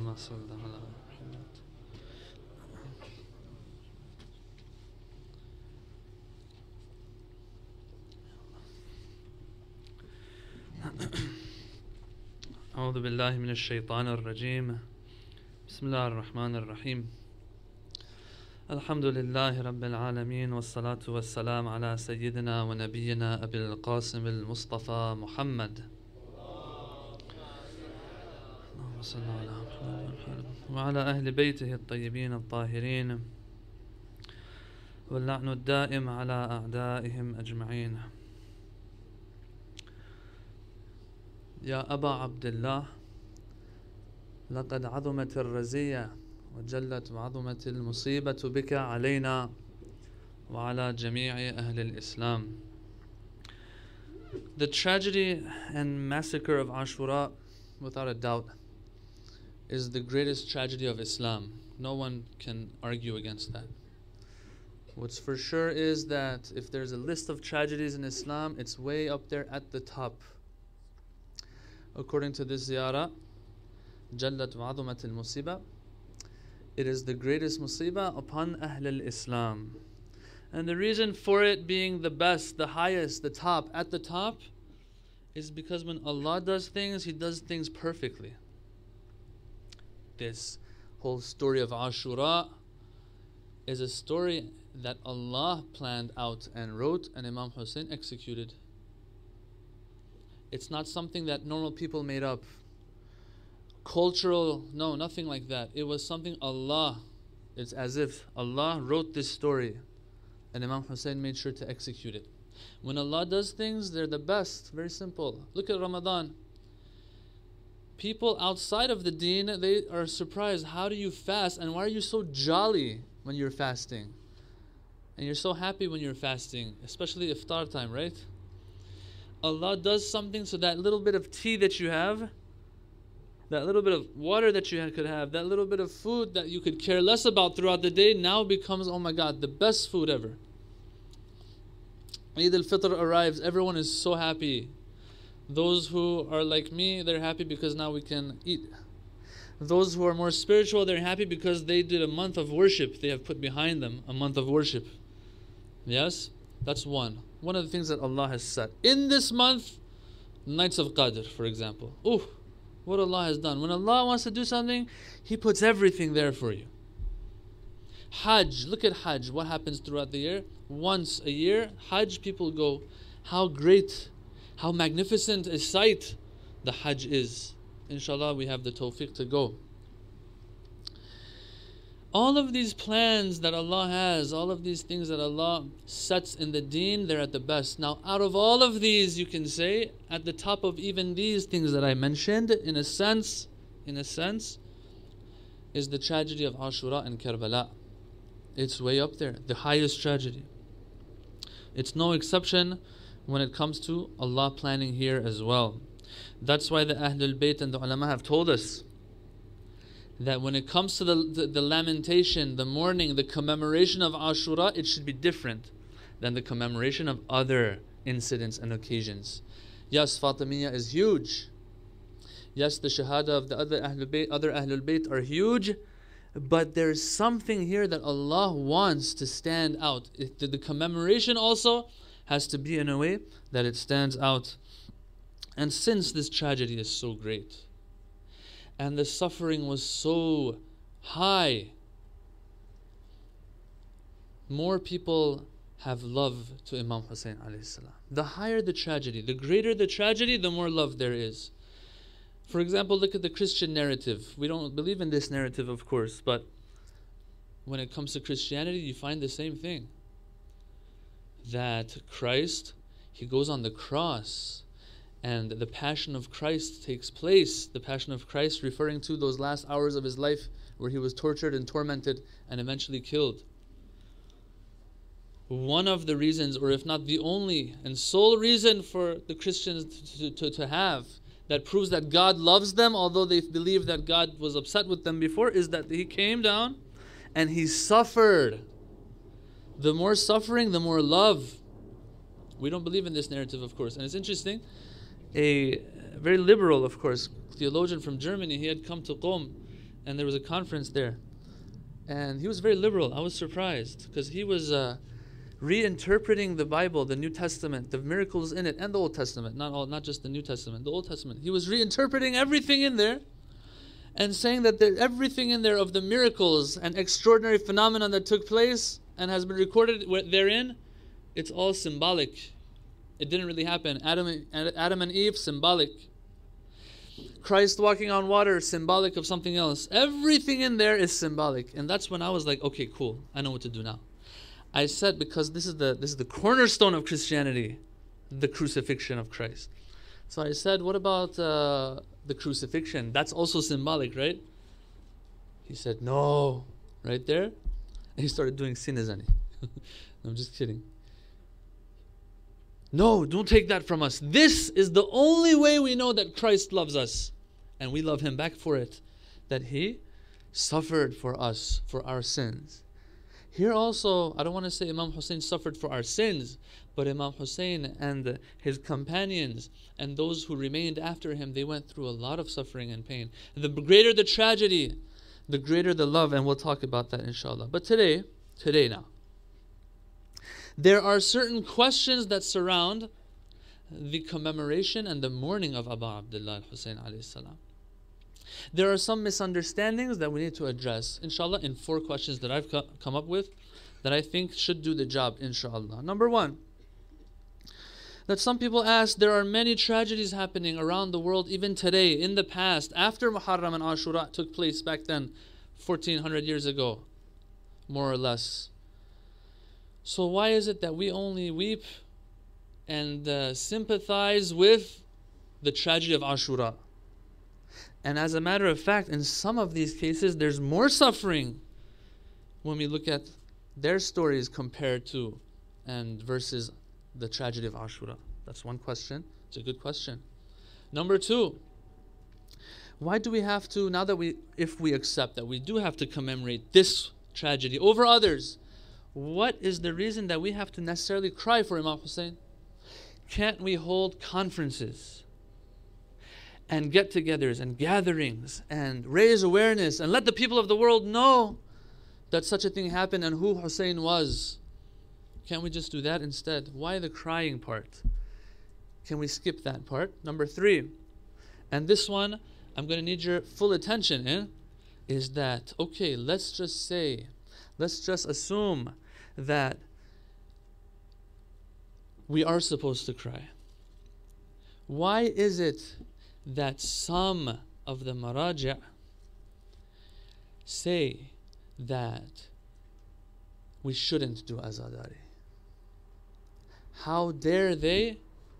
اللهم صل على محمد. أعوذ بالله من الشيطان الرجيم. بسم الله الرحمن الرحيم. الحمد لله رب العالمين، والصلاة والسلام على سيدنا ونبينا أبي القاسم المصطفى محمد. اللهم صل على محمد وعلى أهل بيته الطيبين الطاهرين، واللعن الدائم على أعدائهم أجمعين. يا أبا عبد الله، لقد عظمت الرزية وجلت وعظمت المصيبة بك علينا وعلى جميع أهل الإسلام. The tragedy and massacre of Ashura, without a doubt, is the greatest tragedy of Islam. No one can argue against that. What's for sure is that if there's a list of tragedies in Islam, it's way up there at the top. According to this ziyarah, Jallat wa Azumat al-Musiba, it is the greatest musibah upon Ahl al-Islam. And the reason for it being the best, the highest, the top, at the top, is because when Allah does things, He does things perfectly. This whole story of Ashura is a story that Allah planned out and wrote, and Imam Hussein executed. It's not something that normal people made up. Cultural, no, nothing like that. It was something Allah, it's as if Allah wrote this story and Imam Hussein made sure to execute it. When Allah does things, they're the best. Very simple. Look at Ramadan. People outside of the deen, they are surprised. How do you fast? And why are you so jolly when you're fasting? And you're so happy when you're fasting, especially iftar time, right? Allah does something so that little bit of tea that you have, that little bit of water that you could have, that little bit of food that you could care less about throughout the day now becomes, oh my God, the best food ever. Eid al-Fitr arrives, everyone is so happy. Those who are like me, they're happy because now we can eat. Those who are more spiritual, they're happy because they did a month of worship. They have put behind them a month of worship. Yes? That's one. One of the things that Allah has set. In this month, nights of Qadr, for example. Ooh, what Allah has done. When Allah wants to do something, He puts everything there for you. Hajj, look at Hajj. What happens throughout the year? Once a year, Hajj, people go, how great, how magnificent a sight the Hajj is. Inshallah, we have the tawfiq to go. All of these plans that Allah has, all of these things that Allah sets in the deen, they're at the best. Now, out of all of these, you can say, at the top of even these things that I mentioned, in a sense, is the tragedy of Ashura and Karbala. It's way up there, the highest tragedy. It's no exception when it comes to Allah planning here as well. That's why the Ahlul Bayt and the ulama have told us that when it comes to the lamentation, the mourning, the commemoration of Ashura, it should be different than the commemoration of other incidents and occasions. Yes, Fatimiyya is huge. Yes, the Shahada of the other Ahlul Bayt are huge, but there's something here that Allah wants to stand out. The commemoration also has to be in a way that it stands out. And since this tragedy is so great, and the suffering was so high, more people have love to Imam Hussein alayhi salam. The higher the tragedy, the greater the tragedy, the more love there is. For example, look at the Christian narrative. We don't believe in this narrative, of course, but when it comes to Christianity, you find the same thing. That Christ, He goes on the cross, and the passion of Christ takes place. The passion of Christ referring to those last hours of His life where He was tortured and tormented and eventually killed. One of the reasons, or if not the only and sole reason for the Christians to have, that proves that God loves them, although they believe that God was upset with them before, is that He came down and He suffered. The more suffering, the more love. We don't believe in this narrative, of course. And it's interesting, a very liberal, of course, theologian from Germany, he had come to Qom and there was a conference there. And he was very liberal. I was surprised because he was reinterpreting the Bible, the New Testament, the miracles in it, and the Old Testament. Not just the New Testament, the Old Testament. He was reinterpreting everything in there and saying that everything in there of the miracles and extraordinary phenomena that took place and has been recorded therein, it's all symbolic. It didn't really happen. Adam and Eve, symbolic. Christ walking on water, symbolic of something else. Everything in there is symbolic. And that's when I was like, okay, cool. I know what to do now. I said, because this is the cornerstone of Christianity, the crucifixion of Christ. So I said, what about the crucifixion? That's also symbolic, right? He said, no. Right there. And he started doing sinazani. I'm just kidding. No, don't take that from us. This is the only way we know that Christ loves us. And we love him back for it. That he suffered for us, for our sins. Here also, I don't want to say Imam Hussein suffered for our sins, but Imam Hussein and his companions and those who remained after him, they went through a lot of suffering and pain. The greater the tragedy, the greater the love, and we'll talk about that inshallah. But today now, there are certain questions that surround the commemoration and the mourning of Abu Abdullah al-Hussein alayhi salam. There are some misunderstandings that we need to address, inshallah, in 4 questions that I've come up with that I think should do the job, inshallah. Number 1, that some people ask, there are many tragedies happening around the world even today, in the past, after Muharram and Ashura took place back then, 1400 years ago, more or less. So why is it that we only weep and sympathize with the tragedy of Ashura? And as a matter of fact, in some of these cases, there's more suffering when we look at their stories compared to and versus the tragedy of Ashura. That's one question. It's a good question. Number 2, why do we have to, now that if we accept that we do have to commemorate this tragedy over others, what is the reason that we have to necessarily cry for Imam Hussein? Can't we hold conferences and get-togethers and gatherings and raise awareness and let the people of the world know that such a thing happened and who Hussein was? Can't we just do that instead? Why the crying part? Can we skip that part? Number 3, and this one I'm going to need your full attention in, is that, okay, let's just assume that we are supposed to cry. Why is it that some of the maraja say that we shouldn't do azadari? How dare they,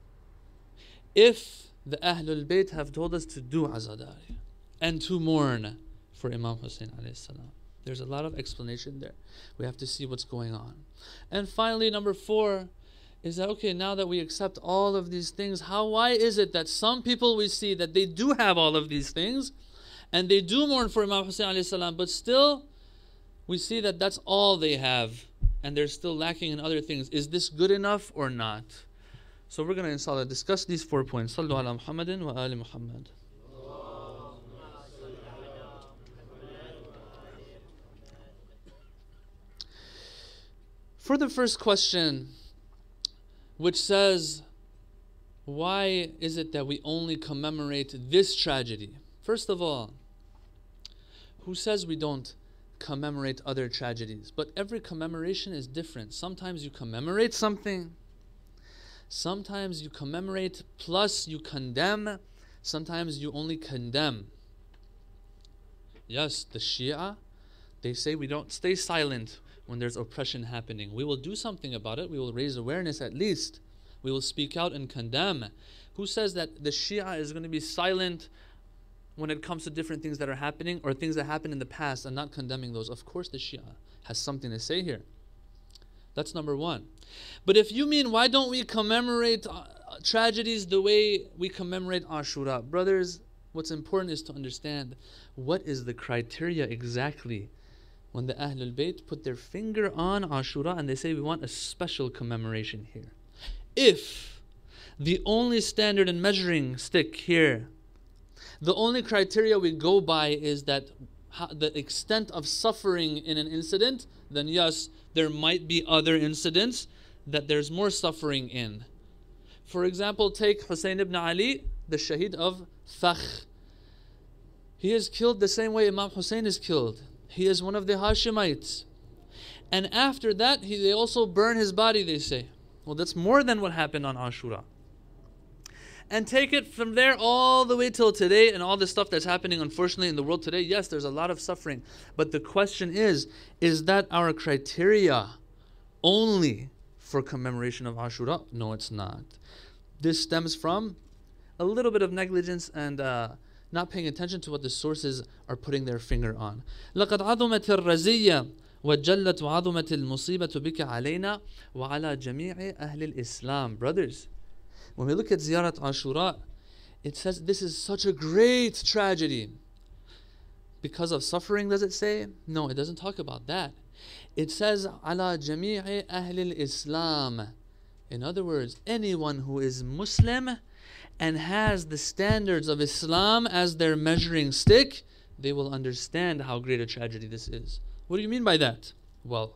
if the Ahlul Bayt have told us to do azadari and to mourn for Imam Hussein alayhi salam? There's a lot of explanation there. We have to see what's going on. And finally, number 4 is that, okay, now that we accept all of these things, why is it that some people we see that they do have all of these things and they do mourn for Imam Hussein alayhi salam, but still we see that that's all they have and they're still lacking in other things. Is this good enough or not? So we're going to, inshallah, discuss these 4 points. Sallu ala Muhammadin wa ali Muhammad. For the first question, which says, why is it that we only commemorate this tragedy? First of all, who says we don't commemorate other tragedies? But every commemoration is different. Sometimes you commemorate something. Sometimes you commemorate plus you condemn. Sometimes you only condemn. Yes, the Shia, they say we don't stay silent when there's oppression happening. We will do something about it. We will raise awareness at least. We will speak out and condemn. Who says that the Shia is going to be silent when it comes to different things that are happening or things that happened in the past and not condemning those? Of course the Shia has something to say here. That's number 1. But if you mean, why don't we commemorate tragedies the way we commemorate Ashura? Brothers, what's important is to understand what is the criteria exactly when the Ahlul Bayt put their finger on Ashura and they say we want a special commemoration here. If the only standard and measuring stick here, the only criteria we go by is that the extent of suffering in an incident, then yes, there might be other incidents that there's more suffering in. For example, take Hussein ibn Ali, the Shaheed of Fakh. He is killed the same way Imam Hussein is killed. He is one of the Hashemites. And after that, they also burn his body, they say. Well, that's more than what happened on Ashura. And take it from there all the way till today and all this stuff that's happening, unfortunately, in the world today. Yes, there's a lot of suffering. But the question is that our criteria only for commemoration of Ashura? No, it's not. This stems from a little bit of negligence and not paying attention to what the sources are putting their finger on. لَقَدْ عَظُمَتِ الرَّزِيَّةِ وَجَلَّتْ وَعَظُمَتِ الْمُصِيبَةُ بِكَ عَلَيْنَا وَعَلَى جَمِيعِ أَهْلِ الْإِسْلَامِ. Brothers, when we look at Ziyarat Ashura, it says this is such a great tragedy. Because of suffering, does it say? No, it doesn't talk about that. It says, عَلَى جَمِيعِ أَهْلِ الْإِسْلَامِ. In other words, anyone who is Muslim and has the standards of Islam as their measuring stick, they will understand how great a tragedy this is. What do you mean by that? Well,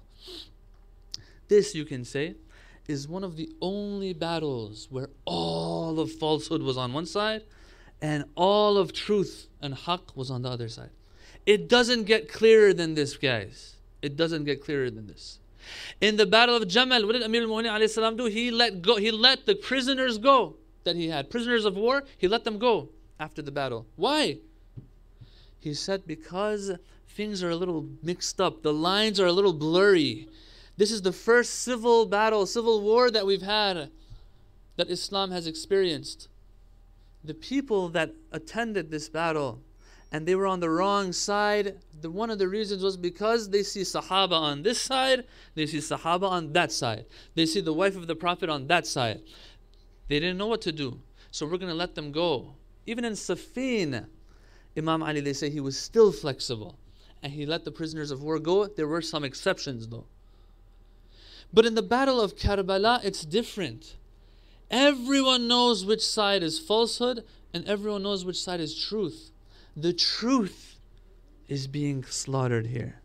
this, you can say, is one of the only battles where all of falsehood was on one side and all of truth and haqq was on the other side. It doesn't get clearer than this, guys. It doesn't get clearer than this. In the battle of Jamal, what did Amir al-Mu'minin alayhi salam do? He let the prisoners go that he had. Prisoners of war, he let them go after the battle. Why? He said because things are a little mixed up. The lines are a little blurry. This is the first civil war that we've had, that Islam has experienced. The people that attended this battle, and they were on the wrong side, one of the reasons was because they see Sahaba on this side, they see Sahaba on that side. They see the wife of the Prophet on that side. They didn't know what to do. So we're going to let them go. Even in Siffin, Imam Ali, they say he was still flexible. And he let the prisoners of war go. There were some exceptions though. But in the battle of Karbala, it's different. Everyone knows which side is falsehood and everyone knows which side is truth. The truth is being slaughtered here.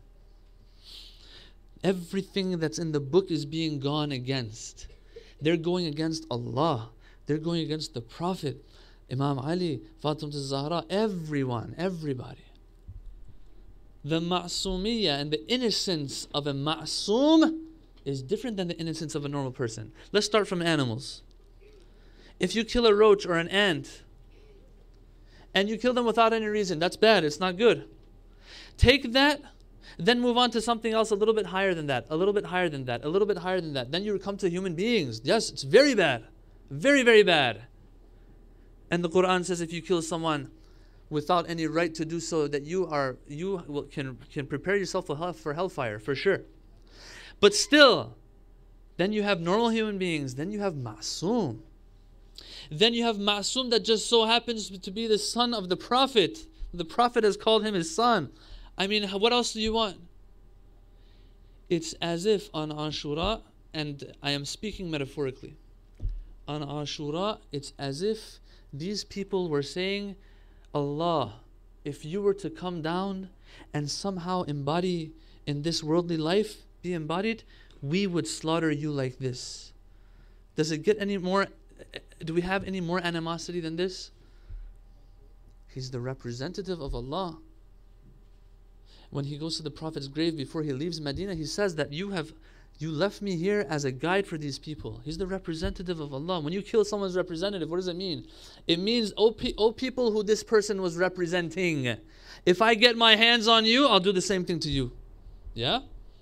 Everything that's in the book is being gone against. They're going against Allah. They're going against the Prophet, Imam Ali, Fatimah al-Zahra, everybody. The ma'sumiyya and the innocence of a ma'sum is different than the innocence of a normal person. Let's start from animals. If you kill a roach or an ant, and you kill them without any reason, that's bad, it's not good. Take that, then move on to something else a little bit higher than that, a little bit higher than that, a little bit higher than that. Then you come to human beings. Yes, it's very bad. Very, very bad. And the Quran says if you kill someone without any right to do so, that you can prepare yourself for hellfire, for sure. But still, then you have normal human beings, then you have ma'soom. Then you have ma'soom that just so happens to be the son of the Prophet. The Prophet has called him his son. I mean, what else do you want? It's as if on Ashura, and I am speaking metaphorically, on Ashura, it's as if these people were saying, Allah, if you were to come down and somehow embody in this worldly life, be embodied, we would slaughter you like this. Does it get any more, do we have any more animosity than this? He's the representative of Allah. When he goes to the Prophet's grave before he leaves Medina, he says that you left me here as a guide for these people. He's the representative of Allah. When you kill someone's representative, what does it mean? It means, oh people who this person was representing, if I get my hands on you, I'll do the same thing to you. Yeah?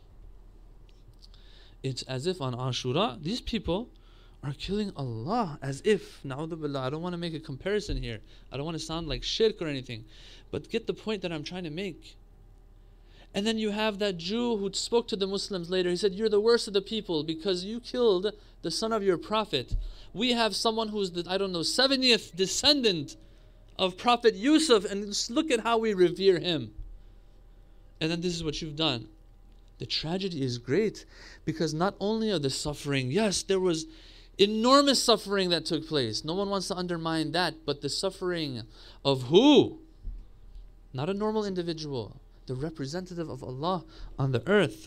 It's as if on Ashura, these people are killing Allah as if, na'udhu billah, I don't want to make a comparison here. I don't want to sound like shirk or anything. But get the point that I'm trying to make. And then you have that Jew who spoke to the Muslims later. He said, you're the worst of the people because you killed the son of your Prophet. We have someone who's the, 70th descendant of Prophet Yusuf, and just look at how we revere him. And then this is what you've done. The tragedy is great because not only are the suffering, yes, there was enormous suffering that took place. No one wants to undermine that, but the suffering of who? Not a normal individual. the representative of Allah on the earth.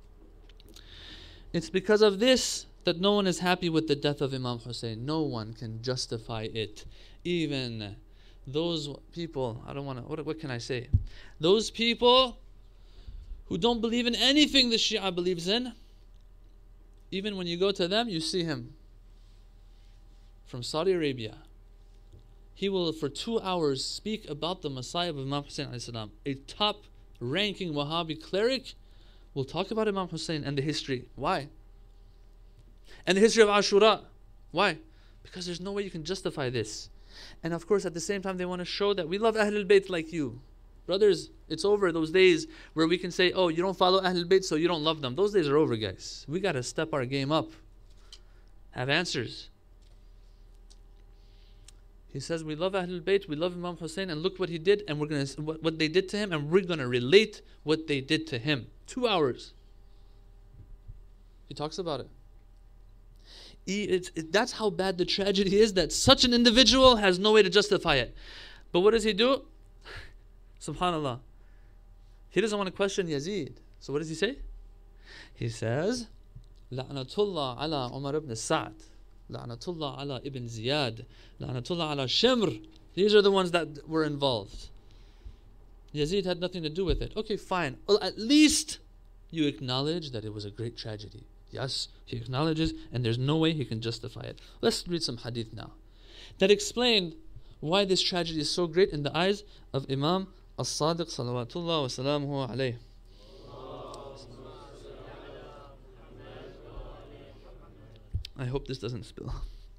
It's because of this that no one is happy with the death of Imam Hussein. No one can justify it. Even those people, what can I say? Those people who don't believe in anything the Shia believes in, even when you go to them, you see him from Saudi Arabia. He will, for 2 hours, speak about the Messiah of Imam Hussein alayhi salam. A top-ranking Wahhabi cleric will talk about Imam Hussein and the history. Why? And the history of Ashura. Why? Because there's no way you can justify this. And of course, at the same time, they want to show that we love Ahlul Bayt like you. Brothers, it's over those days where we can say, oh, you don't follow Ahlul Bayt, so you don't love them. Those days are over, guys. We got to step our game up. Have answers. He says, we love Ahlul Bayt, we love Imam Hussein, and look what he did, and we're going to what they did to him, and we're going to relate what they did to him. 2 hours. He talks about it. That's how bad the tragedy is, that such an individual has no way to justify it. But what does he do? Subhanallah. He doesn't want to question Yazid. So what does he say? He says, La'natullah ala Umar ibn Sa'd. La'natullah ala ibn Ziyad. La'natullah ala Shimr. These are the ones that were involved. Yazid had nothing to do with it. Okay, fine. Well, at least you acknowledge that it was a great tragedy. Yes, he acknowledges, and there's no way he can justify it. Let's read some hadith now that explain why this tragedy is so great in the eyes of Imam As-Sadiq salawatullah wa salamuhu alayh. I hope this doesn't spill.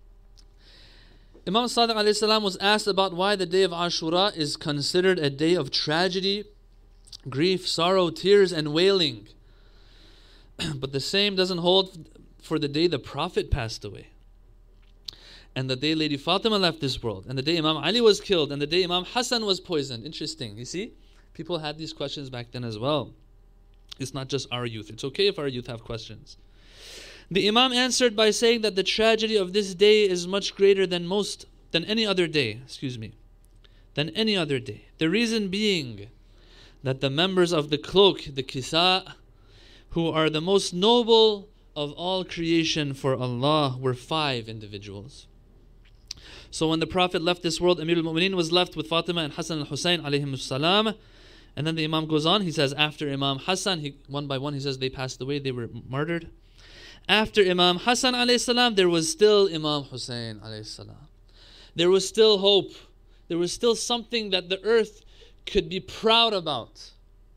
Imam Sadiq alayhi salam was asked about why the day of Ashura is considered a day of tragedy, grief, sorrow, tears, and wailing. But the same doesn't hold for the day the Prophet passed away, and the day Lady Fatima left this world, and the day Imam Ali was killed, and the day Imam Hassan was poisoned. Interesting. You see, people had these questions back then as well. It's not just our youth. It's okay if our youth have questions. The Imam answered by saying that the tragedy of this day is much greater than any other day. Than any other day. The reason being that the members of the cloak, the Kisa, who are the most noble of all creation for Allah, were 5 individuals. So when the Prophet left this world, Amir al-Mu'mineen was left with Fatima and Hassan al-Husayn alayhim salam. And then the Imam goes on, he says after Imam Hassan, one by one he says they passed away, they were martyred. After Imam Hassan alayhi salam, there was still Imam Hussein alayhi salam. There was still hope. There was still something that the earth could be proud about.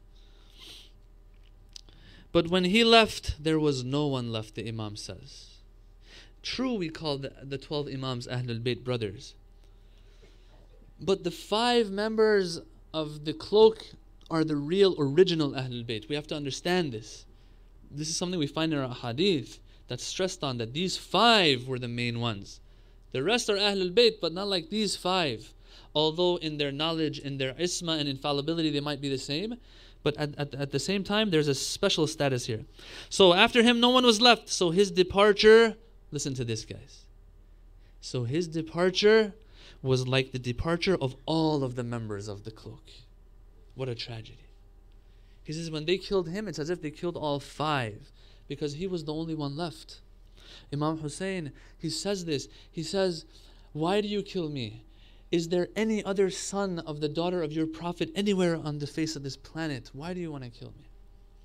But when he left, there was no one left, the Imam says. True, we call the 12 Imams Ahlul Bayt brothers. But the 5 members of the cloak are the real original Ahlul Bayt. We have to understand this. This is something we find in our hadith that's stressed on, that these 5 were the main ones. The rest are Ahlul Bayt, but not like these 5. Although in their knowledge, in their isma and infallibility, they might be the same. But at the same time, there's a special status here. So after him, no one was left. So his departure, listen to this, guys. So his departure was like the departure of all of the members of the cloak. What a tragedy. He says when they killed him, it's as if they killed all 5, because he was the only one left. Imam Hussein, he says this. He says, why do you kill me? Is there any other son of the daughter of your Prophet anywhere on the face of this planet? Why do you want to kill me?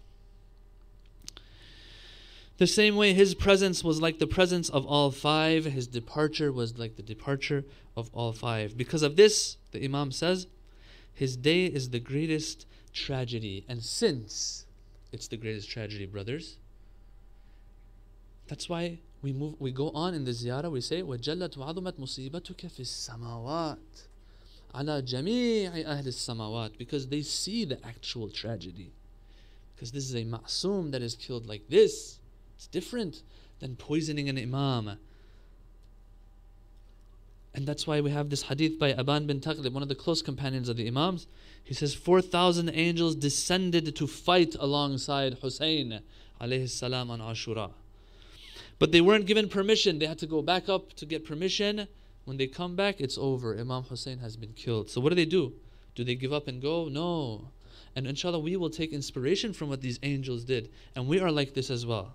The same way his presence was like the presence of all 5, his departure was like the departure of all 5. Because of this, the Imam says, his day is the greatest tragedy. And since it's the greatest tragedy, brothers, that's why we go on in the ziyarah, we say, وَجَلَّتْ وَعَظُمَتْ مُصِيبَتُكَ فِي السَّمَاوَاتِ عَلَى جَمِيعِ أَهْلِ السَّمَاوَاتِ, because they see the actual tragedy. Because this is a ma'soom that is killed like this. It's different than poisoning an imam. And that's why we have this hadith by Aban bin Taghlib, one of the close companions of the imams. He says 4,000 angels descended to fight alongside Hussein alayhi salam on Ashura. But they weren't given permission. They had to go back up to get permission. When they come back, it's over. Imam Hussein has been killed. So what do? Do they give up and go? No. And inshallah, we will take inspiration from what these angels did. And we are like this as well.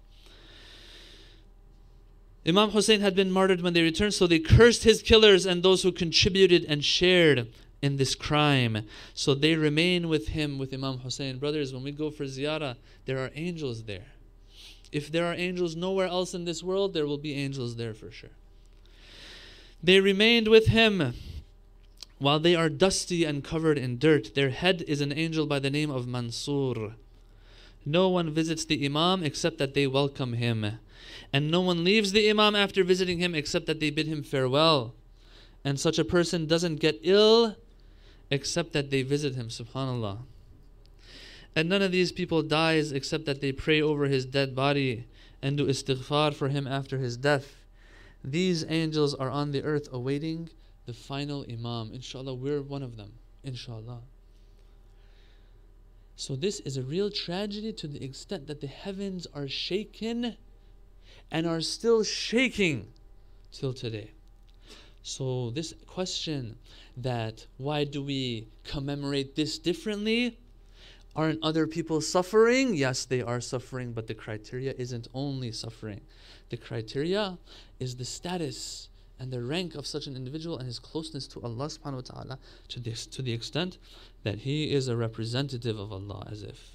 Imam Hussein had been martyred when they returned, so they cursed his killers and those who contributed and shared in this crime. So they remain with him, with Imam Hussein. Brothers, when we go for ziyarah, there are angels there. If there are angels nowhere else in this world, there will be angels there for sure. They remained with him while they are dusty and covered in dirt. Their head is an angel by the name of Mansur. No one visits the Imam except that they welcome him. And no one leaves the Imam after visiting him except that they bid him farewell. And such a person doesn't get ill except that they visit him, subhanallah. And none of these people dies except that they pray over his dead body and do istighfar for him after his death. These angels are on the earth awaiting the final Imam. Inshallah, we're one of them. Inshallah. So this is a real tragedy to the extent that the heavens are shaken and are still shaking till today. So this question that why do we commemorate this differently? Aren't other people suffering? Yes, they are suffering, but the criteria isn't only suffering. The criteria is the status and the rank of such an individual and his closeness to Allah subhanahu wa ta'ala to the extent that he is a representative of Allah, as if.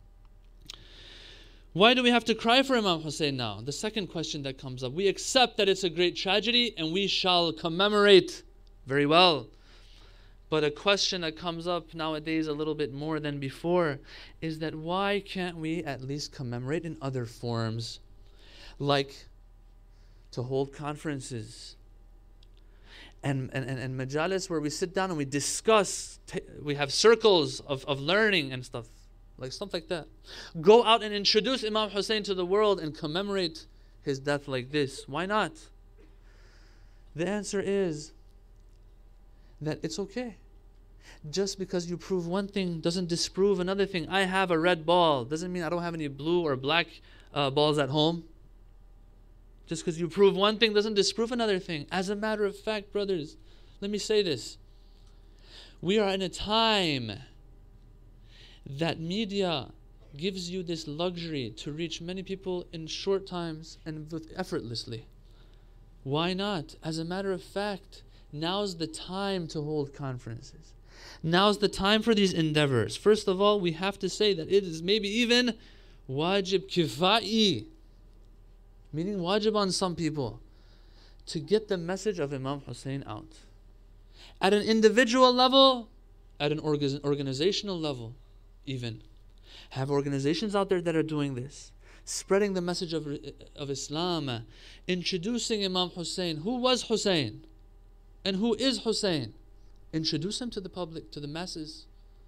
Why do we have to cry for Imam Hussein now? The second question that comes up. We accept that it's a great tragedy and we shall commemorate. Very well. But a question that comes up nowadays a little bit more than before is that why can't we at least commemorate in other forms? Like to hold conferences and majalis where we sit down and we discuss, we have circles of learning and stuff like that. Go out and introduce Imam Hussein to the world and commemorate his death like this. Why not? The answer is that it's okay. Just because you prove one thing doesn't disprove another thing. I have a red ball doesn't mean I don't have any blue or black balls at home. Just because you prove one thing doesn't disprove another thing. As a matter of fact, brothers, let me say this. We are in a time that media gives you this luxury to reach many people in short times and effortlessly. Why not? As a matter of fact, now's the time to hold conferences. Now's the time for these endeavors. First of all, we have to say that it is maybe even wajib kifai, meaning wajib on some people, to get the message of Imam Hussein out. At an individual level, at an organizational level, even. Have organizations out there that are doing this, spreading the message of Islam, introducing Imam Hussein. Who was Hussein? And who is Hussein? Introduce him to the public, to the masses.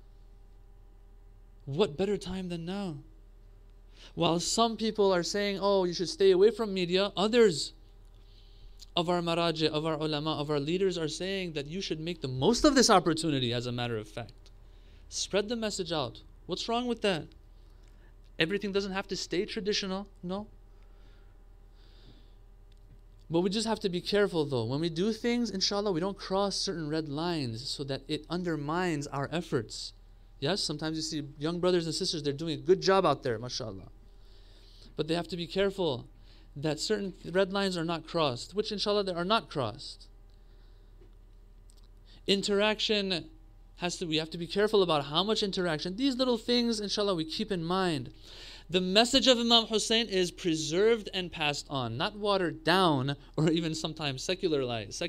What better time than now? While some people are saying, oh, you should stay away from media, others of our maraji, of our ulama, of our leaders are saying that you should make the most of this opportunity, as a matter of fact. Spread the message out. What's wrong with that? Everything doesn't have to stay traditional, no. But we just have to be careful though. When we do things, inshallah, we don't cross certain red lines so that it undermines our efforts. Yes, sometimes you see young brothers and sisters, they're doing a good job out there, mashallah. But they have to be careful that certain red lines are not crossed, which inshallah they are not crossed. Interaction we have to be careful about how much interaction. These little things, inshallah, we keep in mind. The message of Imam Hussein is preserved and passed on, not watered down or even sometimes secularized.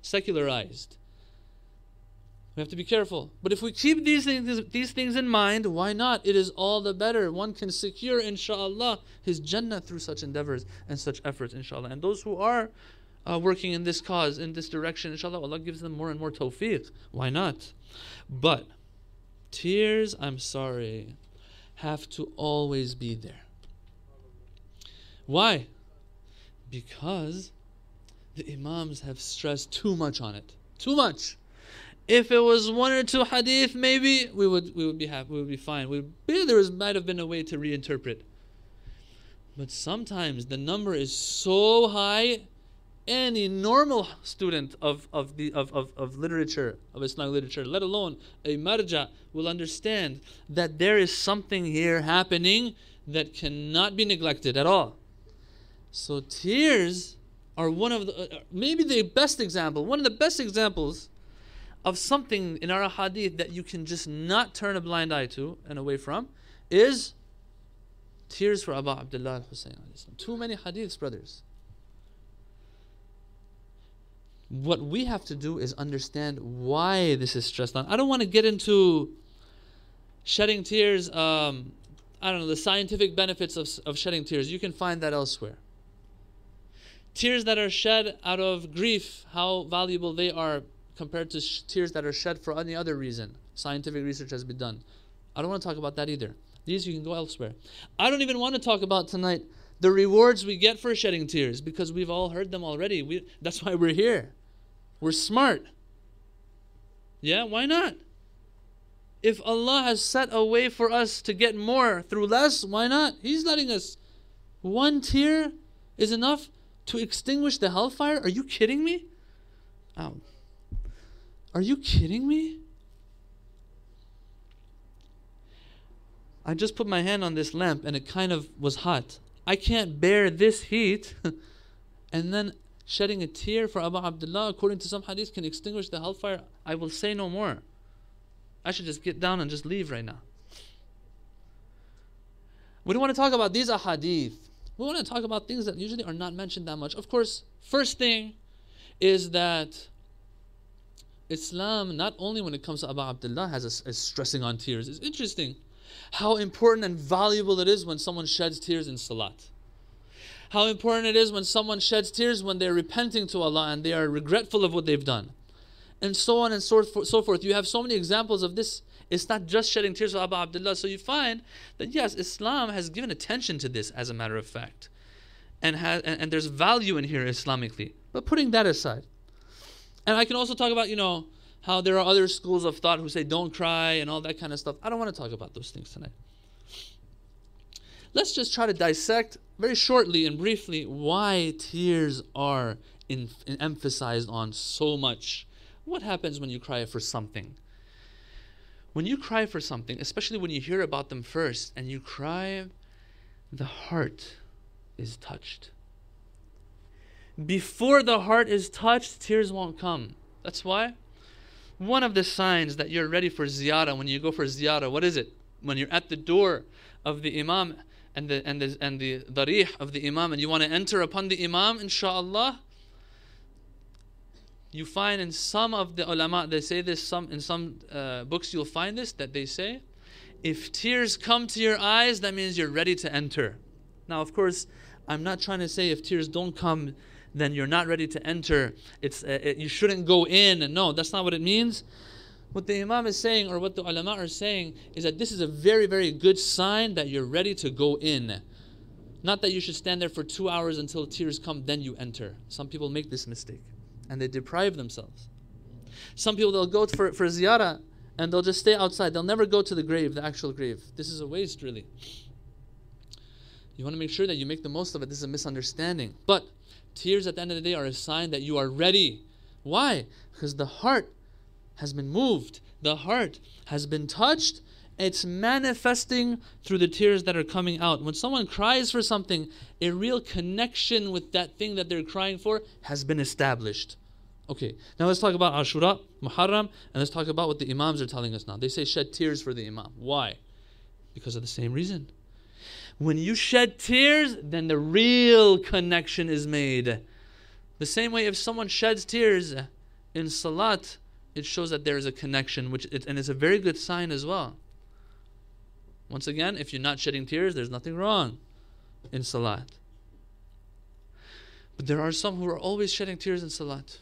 We have to be careful. But if we keep these things in mind, why not? It is all the better. One can secure, inshallah, his Jannah through such endeavors and such efforts, inshallah. And those who are working in this cause, in this direction, inshallah, Allah gives them more and more tawfiq. Why not? But tears, I'm sorry, have to always be there. Why? Because the Imams have stressed too much on it. Too much. If it was one or two hadith, maybe we would be happy, we would be fine. Might have been a way to reinterpret. But sometimes the number is so high, any normal student of literature, of Islamic literature, let alone a marja, will understand that there is something here happening that cannot be neglected at all. So tears are one of the, maybe the best example, one of the best examples of something in our hadith that you can just not turn a blind eye to and away from, is tears for Abu Abdullah al-Husayn. Too many hadiths, brothers. What we have to do is understand why this is stressed on. I don't want to get into shedding tears, I don't know, the scientific benefits of shedding tears. You can find that elsewhere. Tears that are shed out of grief, how valuable they are compared to tears that are shed for any other reason. Scientific research has been done. I don't want to talk about that either. These you can go elsewhere. I don't even want to talk about tonight the rewards we get for shedding tears, because we've all heard them already. That's why we're here. We're smart. Yeah, why not? If Allah has set a way for us to get more through less, why not? He's letting us. One tear is enough to extinguish the hellfire? Are you kidding me? Ow. Are you kidding me? I just put my hand on this lamp and it kind of was hot. I can't bear this heat. And then shedding a tear for Abu Abdullah, according to some hadith, can extinguish the hellfire. I will say no more. I should just get down and just leave right now. We don't want to talk about these ahadith. We want to talk about things that usually are not mentioned that much. Of course, first thing is that Islam, not only when it comes to Abu Abdullah, is stressing on tears. It's interesting how important and valuable it is when someone sheds tears in salat. How important it is when someone sheds tears when they're repenting to Allah and they are regretful of what they've done. And so on and so forth. You have so many examples of this. It's not just shedding tears for Abu Abdullah. So you find that yes, Islam has given attention to this, as a matter of fact. And there's value in here Islamically. But putting that aside. And I can also talk about, how there are other schools of thought who say don't cry and all that kind of stuff. I don't want to talk about those things tonight. Let's just try to dissect very shortly and briefly why tears are emphasized on so much. What happens when you cry for something? When you cry for something, especially when you hear about them first and you cry, the heart is touched. Before the heart is touched, tears won't come. That's why one of the signs that you're ready for ziyarah, when you go for ziyarah, what is it? When you're at the door of the imam and the darih of the imam and you want to enter upon the imam, inshallah, you find in some of the ulama, they say this, in some books you'll find this, that they say, if tears come to your eyes, that means you're ready to enter. Now, of course, I'm not trying to say if tears don't come, then you're not ready to enter. You shouldn't go in. No, that's not what it means. What the imam is saying, or what the ulama are saying, is that this is a very, very good sign that you're ready to go in. Not that you should stand there for 2 hours until tears come, then you enter. Some people make this mistake, and they deprive themselves. Some people, they'll go for ziyarah, and they'll just stay outside. They'll never go to the grave, the actual grave. This is a waste, really. You want to make sure that you make the most of it. This is a misunderstanding. But tears at the end of the day are a sign that you are ready. Why? Because the heart has been moved. The heart has been touched. It's manifesting through the tears that are coming out. When someone cries for something, a real connection with that thing that they're crying for has been established. Okay, now let's talk about Ashura, Muharram, and let's talk about what the imams are telling us now. They say shed tears for the imam. Why? Because of the same reason. When you shed tears, then the real connection is made. The same way if someone sheds tears in salat, it shows that there is a connection, and it's a very good sign as well. Once again, if you're not shedding tears, there's nothing wrong in salat. But there are some who are always shedding tears in salat.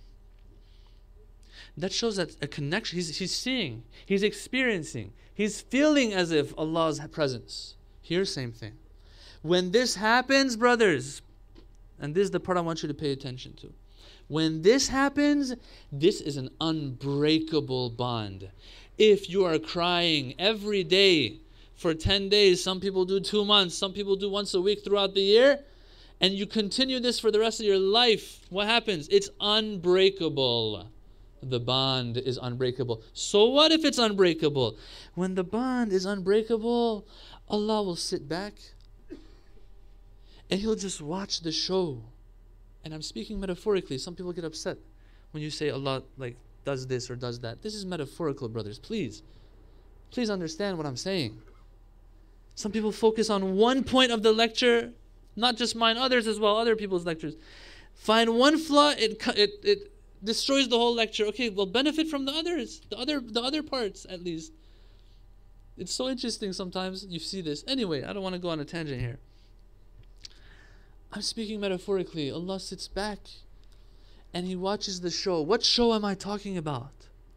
That shows that a connection. He's seeing, he's experiencing, he's feeling as if Allah's presence. Here, same thing. When this happens, brothers, and this is the part I want you to pay attention to. When this happens, this is an unbreakable bond. If you are crying every day for 10 days, some people do 2 months, some people do once a week throughout the year, and you continue this for the rest of your life, what happens? It's unbreakable. The bond is unbreakable. So what if it's unbreakable? When the bond is unbreakable, Allah will sit back and He'll just watch the show. And I'm speaking metaphorically. Some people get upset when you say Allah does this or does that. This is metaphorical, brothers. Please understand what I'm saying. Some people focus on one point of the lecture, not just mine, others as well, other people's lectures. Find one flaw, it destroys the whole lecture. Okay, well, benefit from the others, the other parts at least. It's so interesting sometimes you see this. Anyway, I don't want to go on a tangent here. I'm speaking metaphorically. Allah sits back and He watches the show. What show am I talking about?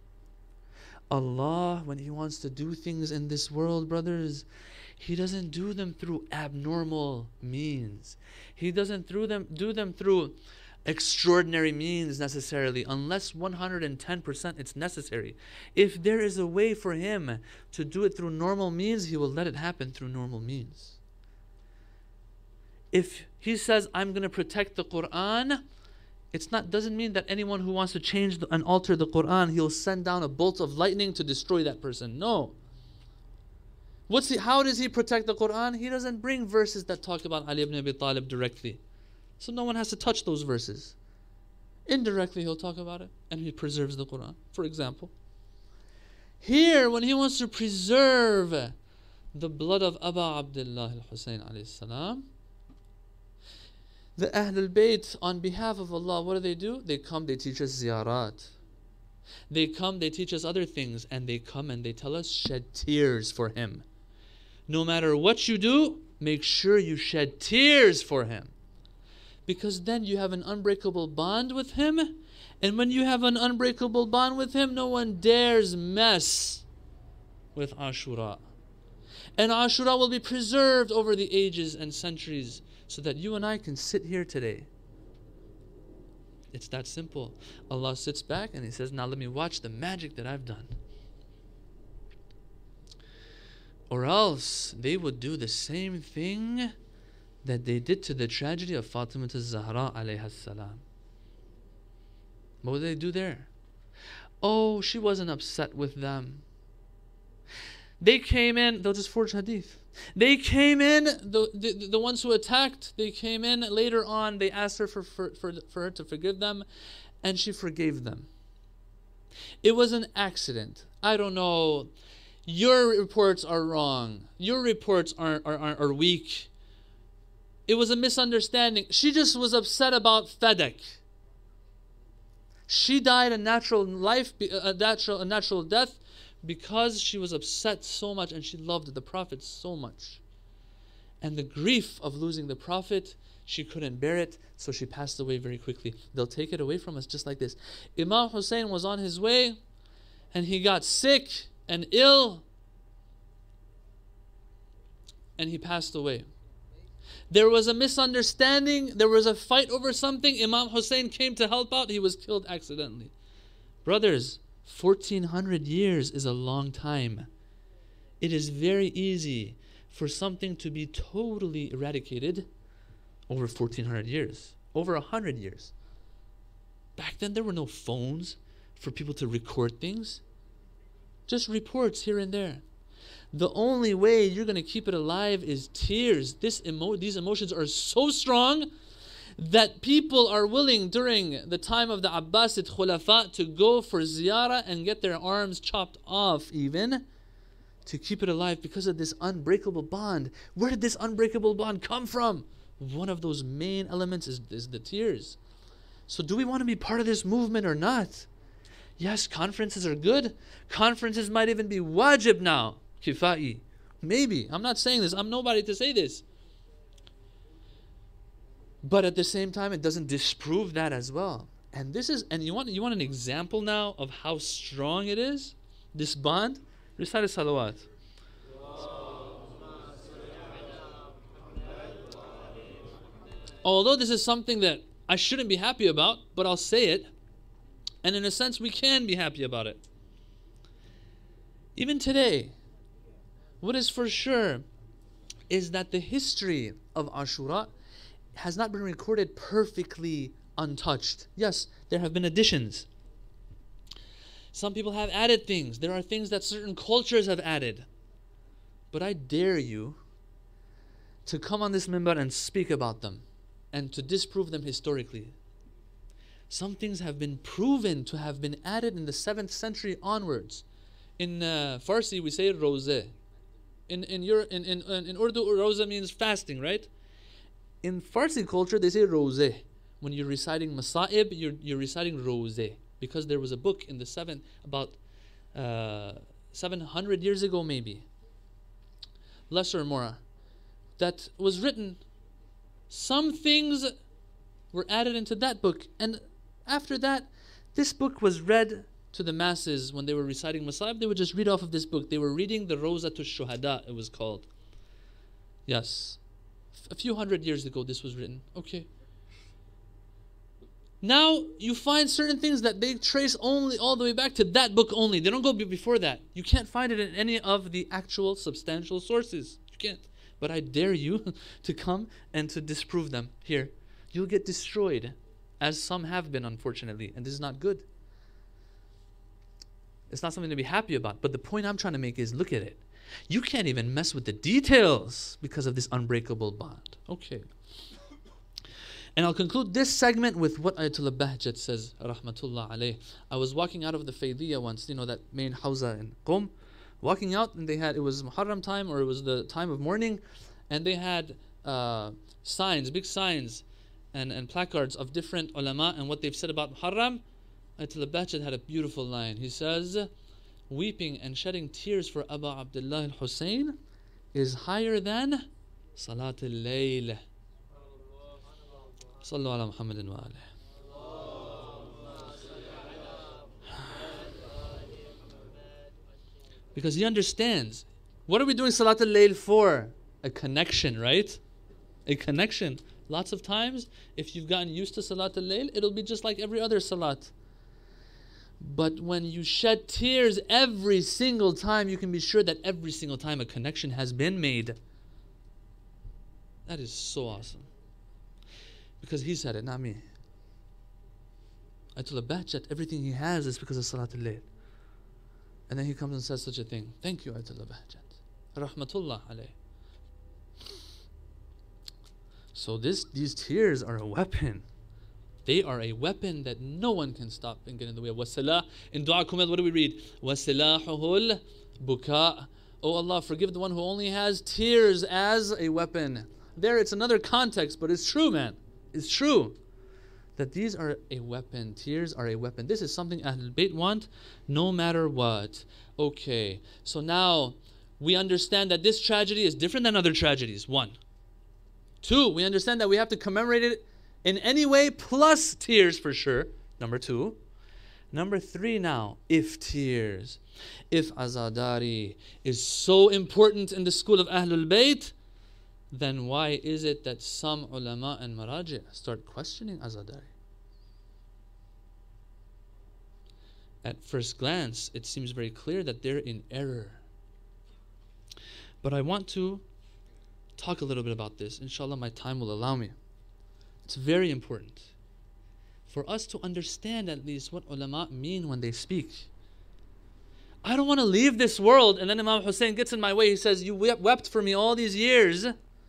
Allah, when He wants to do things in this world, brothers, He doesn't do them through abnormal means. He doesn't do them through extraordinary means necessarily, unless 110% it's necessary. If there is a way for Him to do it through normal means, He will let it happen through normal means. If He says, I'm going to protect the Quran, doesn't mean that anyone who wants to change and alter the Quran, He'll send down a bolt of lightning to destroy that person. No. How does He protect the Quran? He doesn't bring verses that talk about Ali ibn Abi Talib directly. So no one has to touch those verses. Indirectly He'll talk about it, and He preserves the Quran, for example. Here, when He wants to preserve the blood of Aba Abdullah al-Husayn alayhi salam, the Ahlul Bayt, on behalf of Allah, what do? They come, they teach us ziyarat. They come, they teach us other things, and they come and they tell us, shed tears for him. No matter what you do, make sure you shed tears for him. Because then you have an unbreakable bond with him, and when you have an unbreakable bond with him, no one dares mess with Ashura. And Ashura will be preserved over the ages and centuries, so that you and I can sit here today. It's that simple. Allah sits back and He says, now let me watch the magic that I've done. Or else they would do the same thing that they did to the tragedy of Fatima al-Zahra alayha salam. What would they do there? Oh, she wasn't upset with them. They came in, they'll just forge hadith. They came in, the ones who attacked, they came in later on, they asked her for her to forgive them, and she forgave them. It was an accident. I don't know. Your reports are wrong. Your reports are weak. It was a misunderstanding. She just was upset about Fadak. She died a natural death, because she was upset so much and she loved the Prophet so much. And the grief of losing the Prophet, she couldn't bear it, so she passed away very quickly. They'll take it away from us just like this. Imam Hussein was on his way and he got sick and ill and he passed away. There was a misunderstanding, there was a fight over something. Imam Hussein came to help out, he was killed accidentally. Brothers, 1400 years is a long time. It is very easy for something to be totally eradicated over 1400 years, over 100 years. Back then there were no phones for people to record things. Just reports here and there. The only way you're going to keep it alive is tears. These emotions are so strong that people are willing during the time of the Abbasid Khulafa to go for ziyarah and get their arms chopped off even to keep it alive because of this unbreakable bond. Where did this unbreakable bond come from? One of those main elements is the tears. So do we want to be part of this movement or not? Yes, conferences are good. Conferences might even be wajib now. Kifai. Maybe. I'm not saying this. I'm nobody to say this. But at the same time, it doesn't disprove that as well. And you want an example now of how strong it is? This bond? Recite a salawat. Although this is something that I shouldn't be happy about, but I'll say it. And in a sense, we can be happy about it. Even today, what is for sure is that the history of Ashura has not been recorded perfectly untouched. Yes, there have been additions. Some people have added things. There are things that certain cultures have added. But I dare you to come on this minbar and speak about them and to disprove them historically. Some things have been proven to have been added in the 7th century onwards. In Farsi, we say roze. In Urdu, roza means fasting, right? In Farsi culture, they say roze. When you're reciting Masa'ib, you're reciting roze. Because there was a book in the about 700 years ago maybe, less or more, that was written. Some things were added into that book. And after that, this book was read to the masses when they were reciting Masa'ib. They would just read off of this book. They were reading the Rawzatul Shuhada, it was called. Yes. A few hundred years ago this was written. Okay. Now you find certain things that they trace only all the way back to that book only. They don't go before that. You can't find it in any of the actual substantial sources. You can't. But I dare you to come and to disprove them here. You'll get destroyed, as some have been, unfortunately. And this is not good. It's not something to be happy about. But the point I'm trying to make is, look at it. You can't even mess with the details because of this unbreakable bond. Okay. And I'll conclude this segment with what Ayatollah Bahjat says, rahmatullah alayh. I was walking out of the Faydiyya once, that main hawza in Qom. Walking out, and it was Muharram time, or it was the time of mourning, and they had signs, big signs, and placards of different ulama and what they've said about Muharram. Ayatollah Bahjat had a beautiful line. He says, weeping and shedding tears for Abu Abdullah al-Hussein is higher than Salat al-Layl. Sallu ala Muhammadin wa alayhi. Because he understands. What are we doing Salat al-Layl for? A connection, right? A connection. Lots of times, if you've gotten used to Salat al-Layl, it'll be just like every other Salat. But when you shed tears every single time, you can be sure that every single time a connection has been made. That is so awesome. Because he said it, not me. Ayatollah Bahjat, everything he has is because of Salat al-Layl. And then he comes and says such a thing. Thank you, Ayatollah Bahjat. Rahmatullah alayh. So these tears are a weapon. They are a weapon that no one can stop and get in the way of. Wasalah. In Dua Kumail, what do we read? Wasilahul buka. Oh Allah, forgive the one who only has tears as a weapon. There it's another context, but it's true, man. It's true that these are a weapon. Tears are a weapon. This is something Ahlul Bayt want no matter what. Okay, so now we understand that this tragedy is different than other tragedies. 1. 2, we understand that we have to commemorate it in any way plus tears for sure. Number 2. Number 3 now, if tears, if azadari is so important in the school of Ahlul Bayt, then why is it that some ulama and maraji start questioning azadari? At first glance, it seems very clear that they're in error. But I want to talk a little bit about this. Inshallah, my time will allow me. It's very important for us to understand at least what ulama mean when they speak. I don't want to leave this world and then Imam Hussein gets in my way. He says, you wept for me all these years.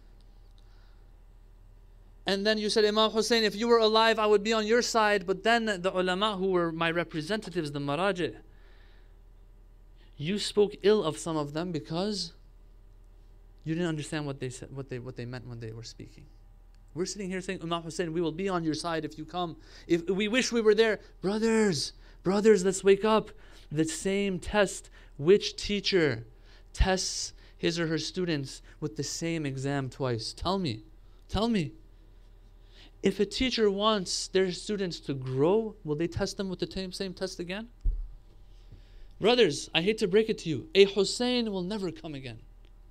And then you said, Imam Hussein, if you were alive, I would be on your side. But then the ulama who were my representatives, the maraji, you spoke ill of some of them because you didn't understand what they said, what they meant when they were speaking. We're sitting here saying, Imam Hussein, we will be on your side if you come. If we wish we were there. Brothers, let's wake up. The same test, which teacher tests his or her students with the same exam twice? Tell me. If a teacher wants their students to grow, will they test them with the same test again? Brothers, I hate to break it to you, a Hussein will never come again.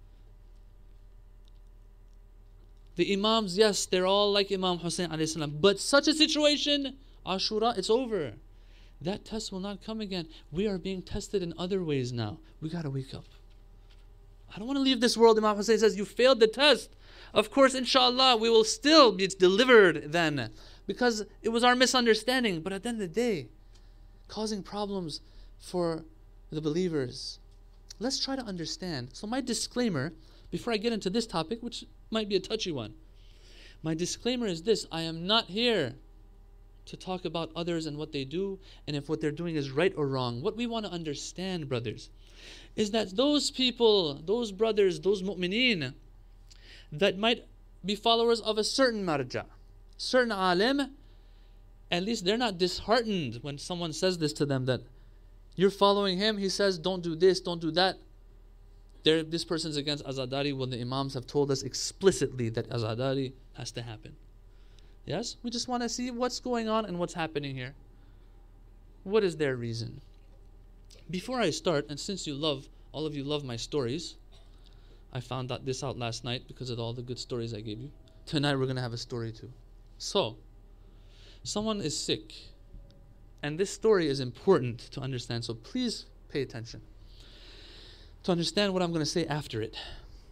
The Imams, yes, they're all like Imam Hussein alayhi salam, but such a situation, Ashura, it's over. That test will not come again. We are being tested in other ways now. We got to wake up. I don't want to leave this world. Imam Hussein says, you failed the test. Of course, inshallah, we will still be delivered then. Because it was our misunderstanding. But at the end of the day, causing problems for the believers. Let's try to understand. So my disclaimer, before I get into this topic, which might be a touchy one. My disclaimer is this: I am not here to talk about others and what they do, and if what they're doing is right or wrong. What we want to understand, brothers, is that those people, those brothers, those mu'mineen, that might be followers of a certain marja, certain alim, at least they're not disheartened when someone says this to them, that you're following him, he says don't do this, don't do that. This person's against azadari when the imams have told us explicitly that azadari has to happen. Yes? We just want to see what's going on and what's happening here. What is their reason? Before I start, and since all of you love my stories, I found this out last night because of all the good stories I gave you. Tonight we're going to have a story too. So, someone is sick, and this story is important to understand, so please pay attention to understand what I'm going to say after it.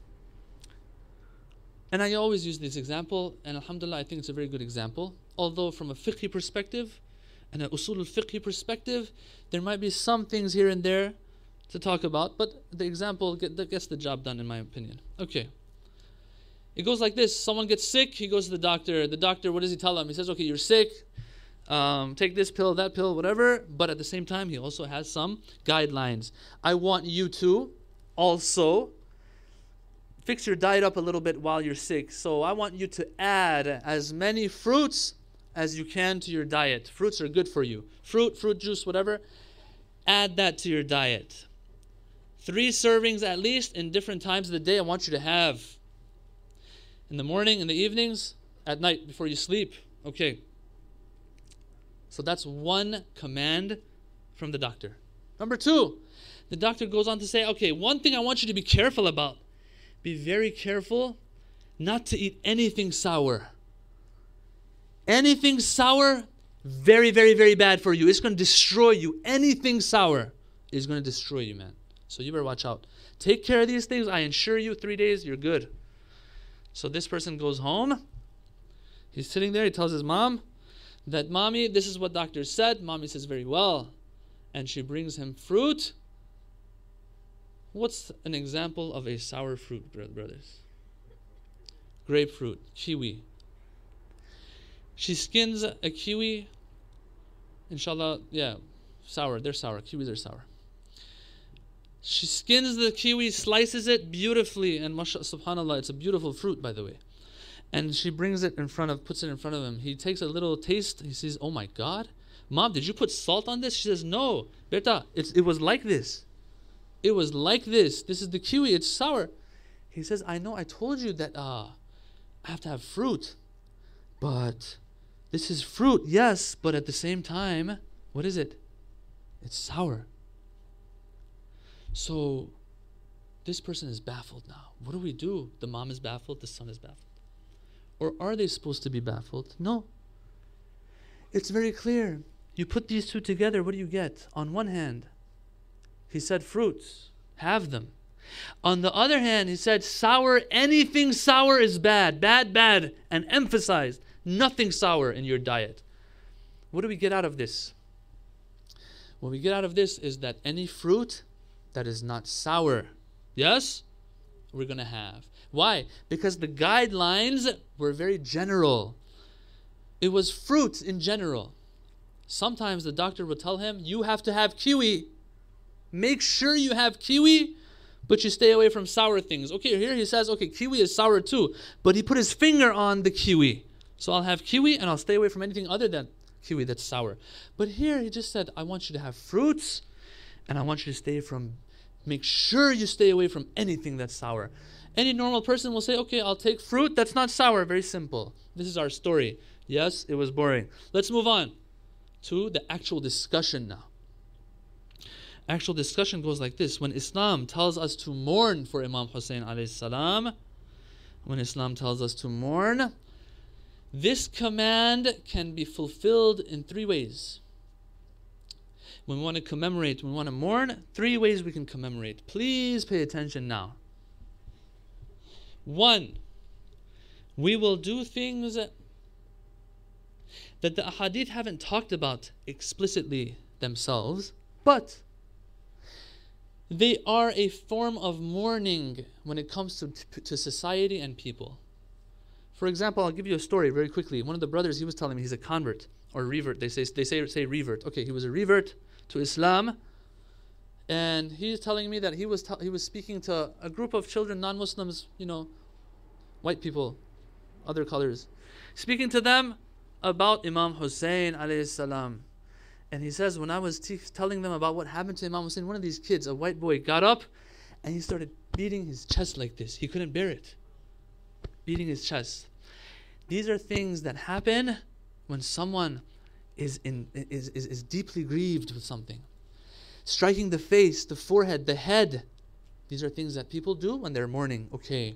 And I always use this example, and alhamdulillah, I think it's a very good example. Although from a fiqhi perspective and an usul al-fiqhi perspective, there might be some things here and there to talk about, but the example gets the job done, in my opinion. Okay. It goes like this. Someone gets sick, he goes to the doctor. The doctor, what does he tell him? He says, okay, you're sick, take this pill, that pill, whatever, but at the same time, he also has some guidelines. I want you to also fix your diet up a little bit while you're sick. So I want you to add as many fruits as you can to your diet. Fruits are good for you. Fruit juice, whatever. Add that to your diet. 3 servings at least in different times of the day I want you to have. In the morning, in the evenings, at night before you sleep. Okay. So that's one command from the doctor. Number 2, the doctor goes on to say, okay, one thing I want you to be careful about. Be very careful not to eat anything sour. Anything sour, very, very, very bad for you. It's going to destroy you. Anything sour is going to destroy you, man. So you better watch out. Take care of these things. I assure you, 3 days, you're good. So this person goes home. He's sitting there. He tells his mom that, Mommy, this is what doctor said. Mommy says, very well. And she brings him fruit. What's an example of a sour fruit, brothers? Grapefruit, kiwi. She skins a kiwi. Inshallah, yeah, sour. They're sour. Kiwis are sour. She skins the kiwi, slices it beautifully, and subhanallah, it's a beautiful fruit, by the way. And she puts it in front of him. He takes a little taste. He says, oh my God, Mom, did you put salt on this? She says, no, beta, it was like this. It was like this. This is the kiwi. It's sour. He says, I know. I told you that I have to have fruit. But this is fruit, yes. But at the same time, what is it? It's sour. So this person is baffled now. What do we do? The mom is baffled. The son is baffled. Or are they supposed to be baffled? No. It's very clear. You put these two together, what do you get? On one hand, he said fruits, have them. On the other hand, he said sour, anything sour is bad, bad, and emphasized nothing sour in your diet. What do we get out of this? What we get out of this is that any fruit that is not sour, yes, we're going to have. Why? Because the guidelines were very general. It was fruit in general. Sometimes the doctor would tell him, you have to have kiwi. Make sure you have kiwi, but you stay away from sour things. Okay, here he says, okay, kiwi is sour too, but he put his finger on the kiwi. So I'll have kiwi and I'll stay away from anything other than kiwi that's sour. But here he just said, I want you to have fruits and I want you to make sure you stay away from anything that's sour. Any normal person will say, okay, I'll take fruit that's not sour. Very simple. This is our story. Yes, it was boring. Let's move on to the actual discussion now. Actual discussion goes like this. When Islam tells us to mourn for Imam Hussein alayhi salam, when Islam tells us to mourn, this command can be fulfilled in 3 ways. When we want to commemorate, when we want to mourn, 3 ways we can commemorate. Please pay attention now. One, we will do things that the ahadith haven't talked about explicitly themselves, but they are a form of mourning when it comes to society and people. For example, I'll give you a story very quickly. One of the brothers, he was telling me he's a convert or revert. They say revert. Okay, he was a revert to Islam, and he's telling me that he was speaking to a group of children, non-Muslims, white people, other colors, speaking to them about Imam Hussein alayhi salam. And he says, when I was telling them about what happened to Imam Hussein, one of these kids, a white boy, got up and he started beating his chest like this. He couldn't bear it. Beating his chest. These are things that happen when someone is deeply grieved with something. Striking the face, the forehead, the head. These are things that people do when they're mourning. Okay.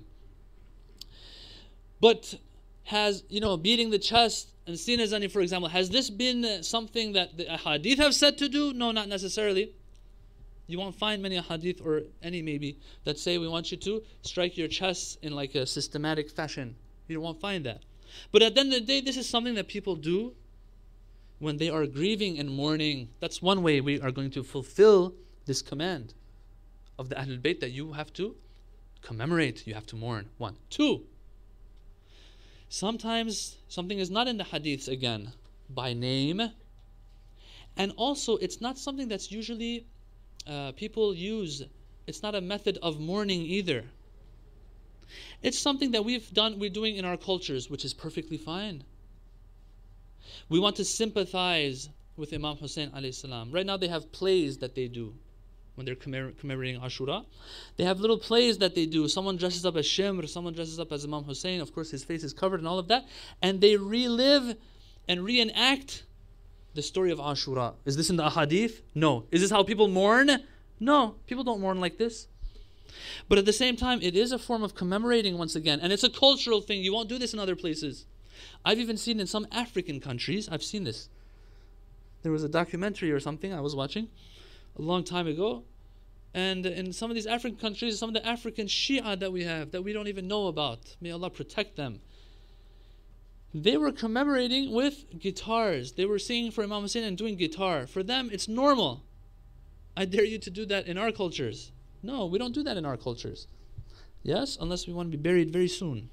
But beating the chest and sinazani, for example, has this been something that the hadith have said to do? No, not necessarily. You won't find many hadith, or any maybe, that say we want you to strike your chest in like a systematic fashion. You won't find that. But at the end of the day, this is something that people do when they are grieving and mourning. That's one way we are going to fulfill this command of the Ahlul Bayt, that you have to commemorate, you have to mourn. 1. 2. Sometimes something is not in the hadiths again by name, and also it's not something that's usually people use. It's not a method of mourning either. It's something that we're doing in our cultures, which is perfectly fine. We want to sympathize with Imam Hussein alayhi salam. Right now they have plays that they do when they're commemorating Ashura. They have little plays that they do. Someone dresses up as Shimr, someone dresses up as Imam Hussein. Of course, his face is covered and all of that. And they relive and reenact the story of Ashura. Is this in the ahadith? No. Is this how people mourn? No. People don't mourn like this. But at the same time, it is a form of commemorating once again. And it's a cultural thing. You won't do this in other places. I've even seen in some African countries, I've seen this. There was a documentary or something I was watching a long time ago, and in some of these African countries, some of the African Shia that we have, that we don't even know about, may Allah protect them, they were commemorating with guitars. They were singing for Imam Hussein and doing guitar. For them, it's normal. I dare you to do that in our cultures. No, we don't do that in our cultures. Yes, unless we want to be buried very soon.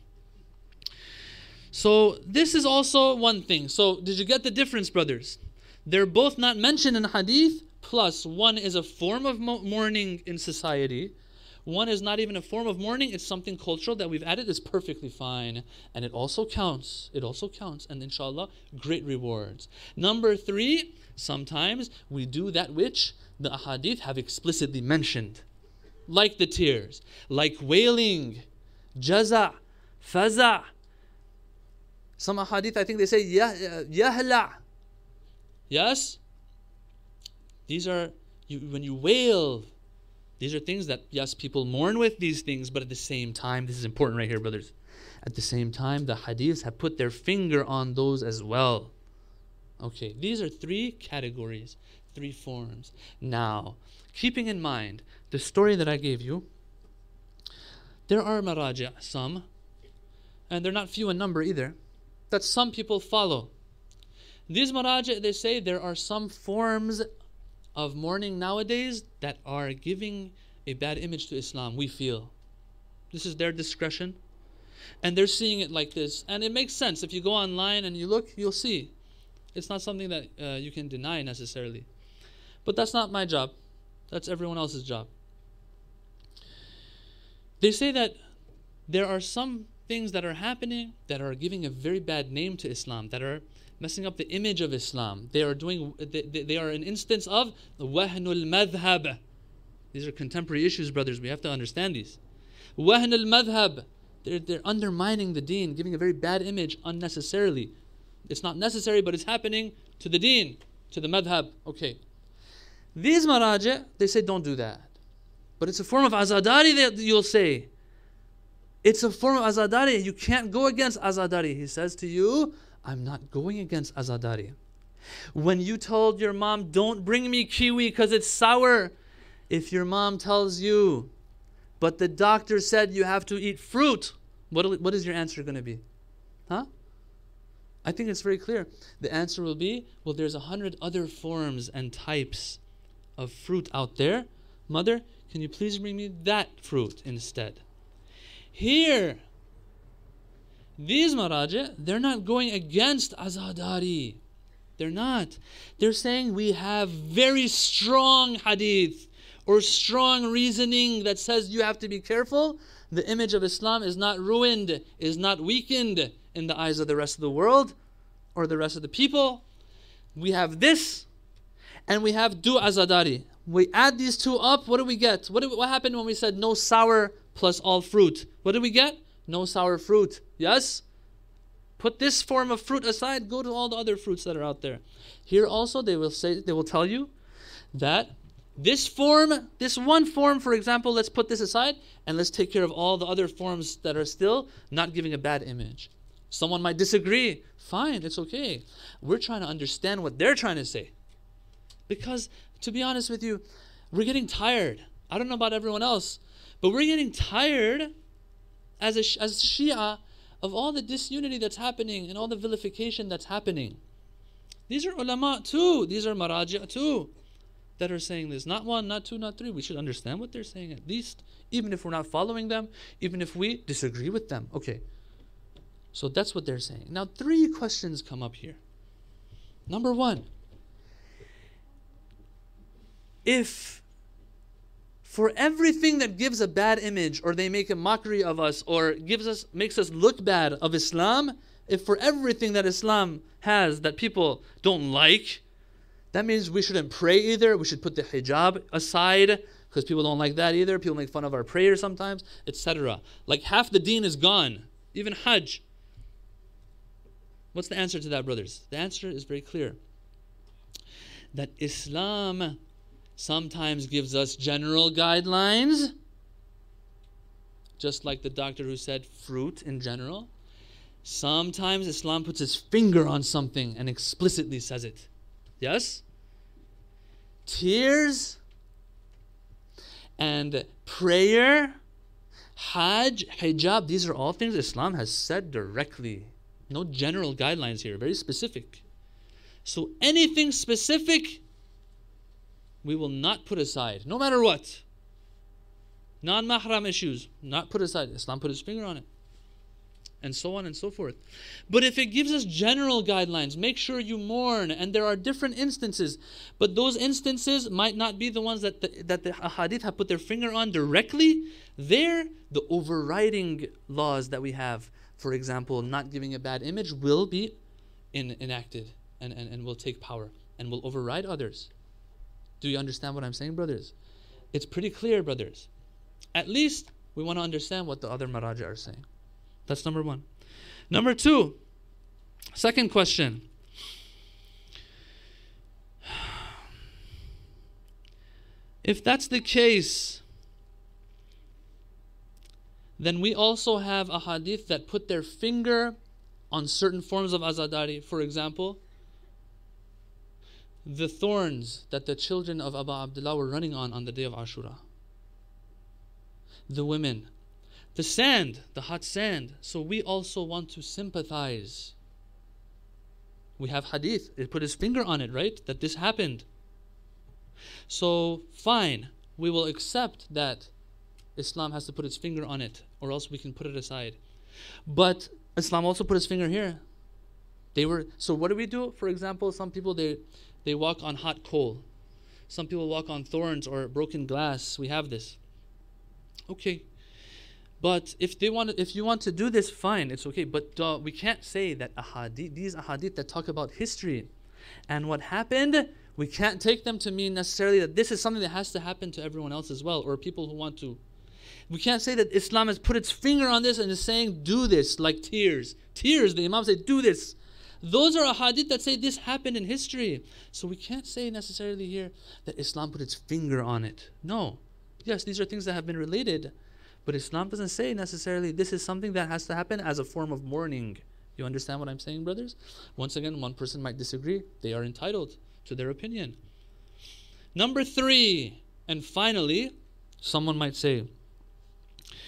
So this is also one thing. So did you get the difference, brothers? They're both not mentioned in hadith, plus one is a form of mourning in society. One is not even a form of mourning. It's something cultural that we've added. It's perfectly fine. And it also counts. It also counts. And inshallah, great rewards. Number 3, sometimes we do that which the ahadith have explicitly mentioned. Like the tears. Like wailing. Jaza. Faza. Some ahadith, I think they say, yahla. Yes? These are, when you wail, these are things that, yes, people mourn with these things, but at the same time, this is important right here, brothers. At the same time, the hadiths have put their finger on those as well. Okay, these are 3 categories, 3 forms. Now, keeping in mind the story that I gave you, there are maraja, some, and they're not few in number either, that some people follow. These maraja, they say there are some forms of mourning nowadays that are giving a bad image to Islam, we feel. This is their discretion. And they're seeing it like this. And it makes sense. If you go online and you look, you'll see. It's not something that you can deny necessarily. But that's not my job. That's everyone else's job. They say that there are some things that are happening that are giving a very bad name to Islam, that are messing up the image of Islam. They are an instance of wahnul madhab. These are contemporary issues, brothers. We have to understand these. Wahnul madhab. They're undermining the deen, giving a very bad image unnecessarily. It's not necessary, but it's happening to the deen, to the madhab. Okay. These maraja, they say don't do that. But it's a form of azadari that you'll say. It's a form of azadari. You can't go against azadari. He says to you, I'm not going against azadari. When you told your mom, don't bring me kiwi because it's sour. If your mom tells you, but the doctor said you have to eat fruit, What is your answer going to be? Huh? I think it's very clear. The answer will be, well, there's 100 other forms and types of fruit out there. Mother, can you please bring me that fruit instead? Here, these maraji', they're not going against azadari. They're not. They're saying we have very strong hadith or strong reasoning that says you have to be careful. The image of Islam is not ruined, is not weakened in the eyes of the rest of the world or the rest of the people. We have this, and we have du azadari. We add these two up, what do we get? What happened when we said no sour plus all fruit? What did we get? No sour fruit. Yes? Put this form of fruit aside, go to all the other fruits that are out there. Here also they will tell you that this one form, for example, let's put this aside and let's take care of all the other forms that are still not giving a bad image. Someone might disagree. Fine, it's okay. We're trying to understand what they're trying to say. Because, to be honest with you, we're getting tired. I don't know about everyone else, but we're getting tired as Shia of all the disunity that's happening and all the vilification that's happening. These are ulama too. These are maraji' too that are saying this. Not one, not two, not three. We should understand what they're saying at least, even if we're not following them, even if we disagree with them. Okay. So that's what they're saying. Now 3 questions come up here. Number 1. If for everything that gives a bad image, or they make a mockery of us, or makes us look bad of Islam, if for everything that Islam has that people don't like, that means we shouldn't pray either. We should put the hijab aside because people don't like that either. People make fun of our prayers sometimes, etc. Like half the deen is gone, even Hajj. What's the answer to that, brothers? The answer is very clear. That Islam sometimes gives us general guidelines, just like the doctor who said fruit in general. Sometimes Islam puts its finger on something and explicitly says it. Yes? Tears and prayer, Hajj, hijab, these are all things Islam has said directly. No general guidelines here, very specific. So anything specific, we will not put aside, no matter what. Non-mahram issues, not put aside. Islam put his finger on it. And so on and so forth. But if it gives us general guidelines, make sure you mourn, and there are different instances, but those instances might not be the ones that the hadith have put their finger on directly. There, the overriding laws that we have, for example, not giving a bad image, will be enacted and will take power and will override others. Do you understand what I'm saying, brothers? It's pretty clear, brothers. At least we want to understand what the other maraji are saying. That's number 1. Number 2, second question. If that's the case, then we also have a hadith that put their finger on certain forms of azadari. For example, the thorns that the children of Abu Abdullah were running on the day of Ashura. The women. The sand, the hot sand. So we also want to sympathize. We have hadith. It put his finger on it, right? That this happened. So fine. We will accept that Islam has to put its finger on it, or else we can put it aside. But Islam also put its finger here. So what do we do? For example, some people, they walk on hot coal. Some people walk on thorns or broken glass. We have this. Okay. But if you want to do this, fine, it's okay. But we can't say that these ahadith that talk about history and what happened, we can't take them to mean necessarily that this is something that has to happen to everyone else as well, or people who want to. We can't say that Islam has put its finger on this and is saying, do this, like tears. Tears, the Imam said, do this. Those are ahadith that say this happened in history. So we can't say necessarily here that Islam put its finger on it. No. Yes, these are things that have been related. But Islam doesn't say necessarily this is something that has to happen as a form of mourning. You understand what I'm saying, brothers? Once again, one person might disagree. They are entitled to their opinion. Number 3, and finally, someone might say,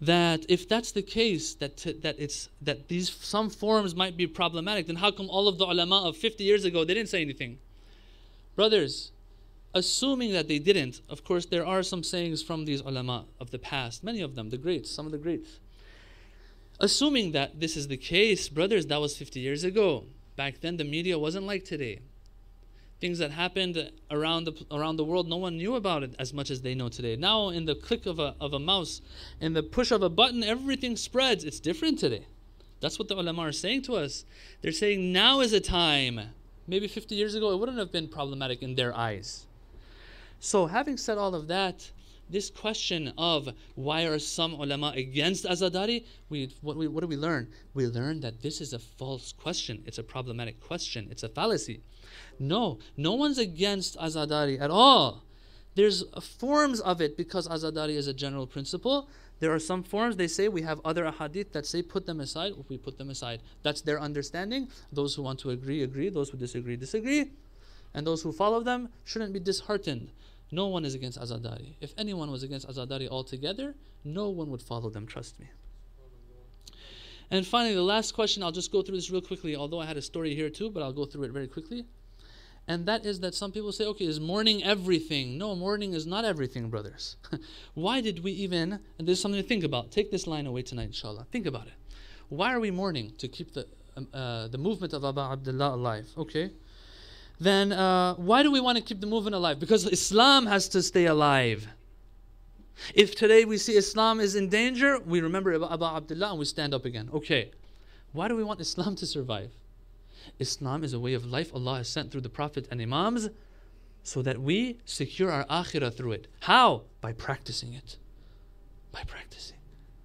that if that's the case, that these some forms might be problematic, then how come all of the ulama of 50 years ago, they didn't say anything? Brothers, assuming that they didn't, of course there are some sayings from these ulama of the past, many of them, the greats, some of the greats. Assuming that this is the case, brothers, that was 50 years ago. Back then the media wasn't like today. Things that happened around the world, no one knew about it as much as they know today. Now, in the click of a mouse, in the push of a button, everything spreads. It's different today. That's what the ulama are saying to us. They're saying now is a time. Maybe 50 years ago, it wouldn't have been problematic in their eyes. So, having said all of that, this question of why are some ulama against Azadari, what do we learn? We learn that this is a false question. It's a problematic question. It's a fallacy. No one's against Azadari at all. There's forms of it because Azadari is a general principle. There are some forms, they say, we have other ahadith that say put them aside. We put them aside. That's their understanding. Those who want to agree, agree. Those who disagree, disagree. And those who follow them shouldn't be disheartened. No one is against Azadari. If anyone was against Azadari altogether, no one would follow them, trust me. And finally, the last question, I'll just go through this real quickly, although I had a story here too, but I'll go through it very quickly. And that is that some people say, okay, is mourning everything? No, mourning is not everything, brothers. Why did we even, and there's something to think about. Take this line away tonight, inshallah. Think about it. Why are we mourning? To keep the movement of Aba Abdullah alive. Okay. Then why do we want to keep the movement alive? Because Islam has to stay alive. If today we see Islam is in danger, we remember Aba Abdullah and we stand up again. Okay. Why do we want Islam to survive? Islam is a way of life Allah has sent through the Prophet and Imams so that we secure our akhirah through it. How? By practicing it. By practicing.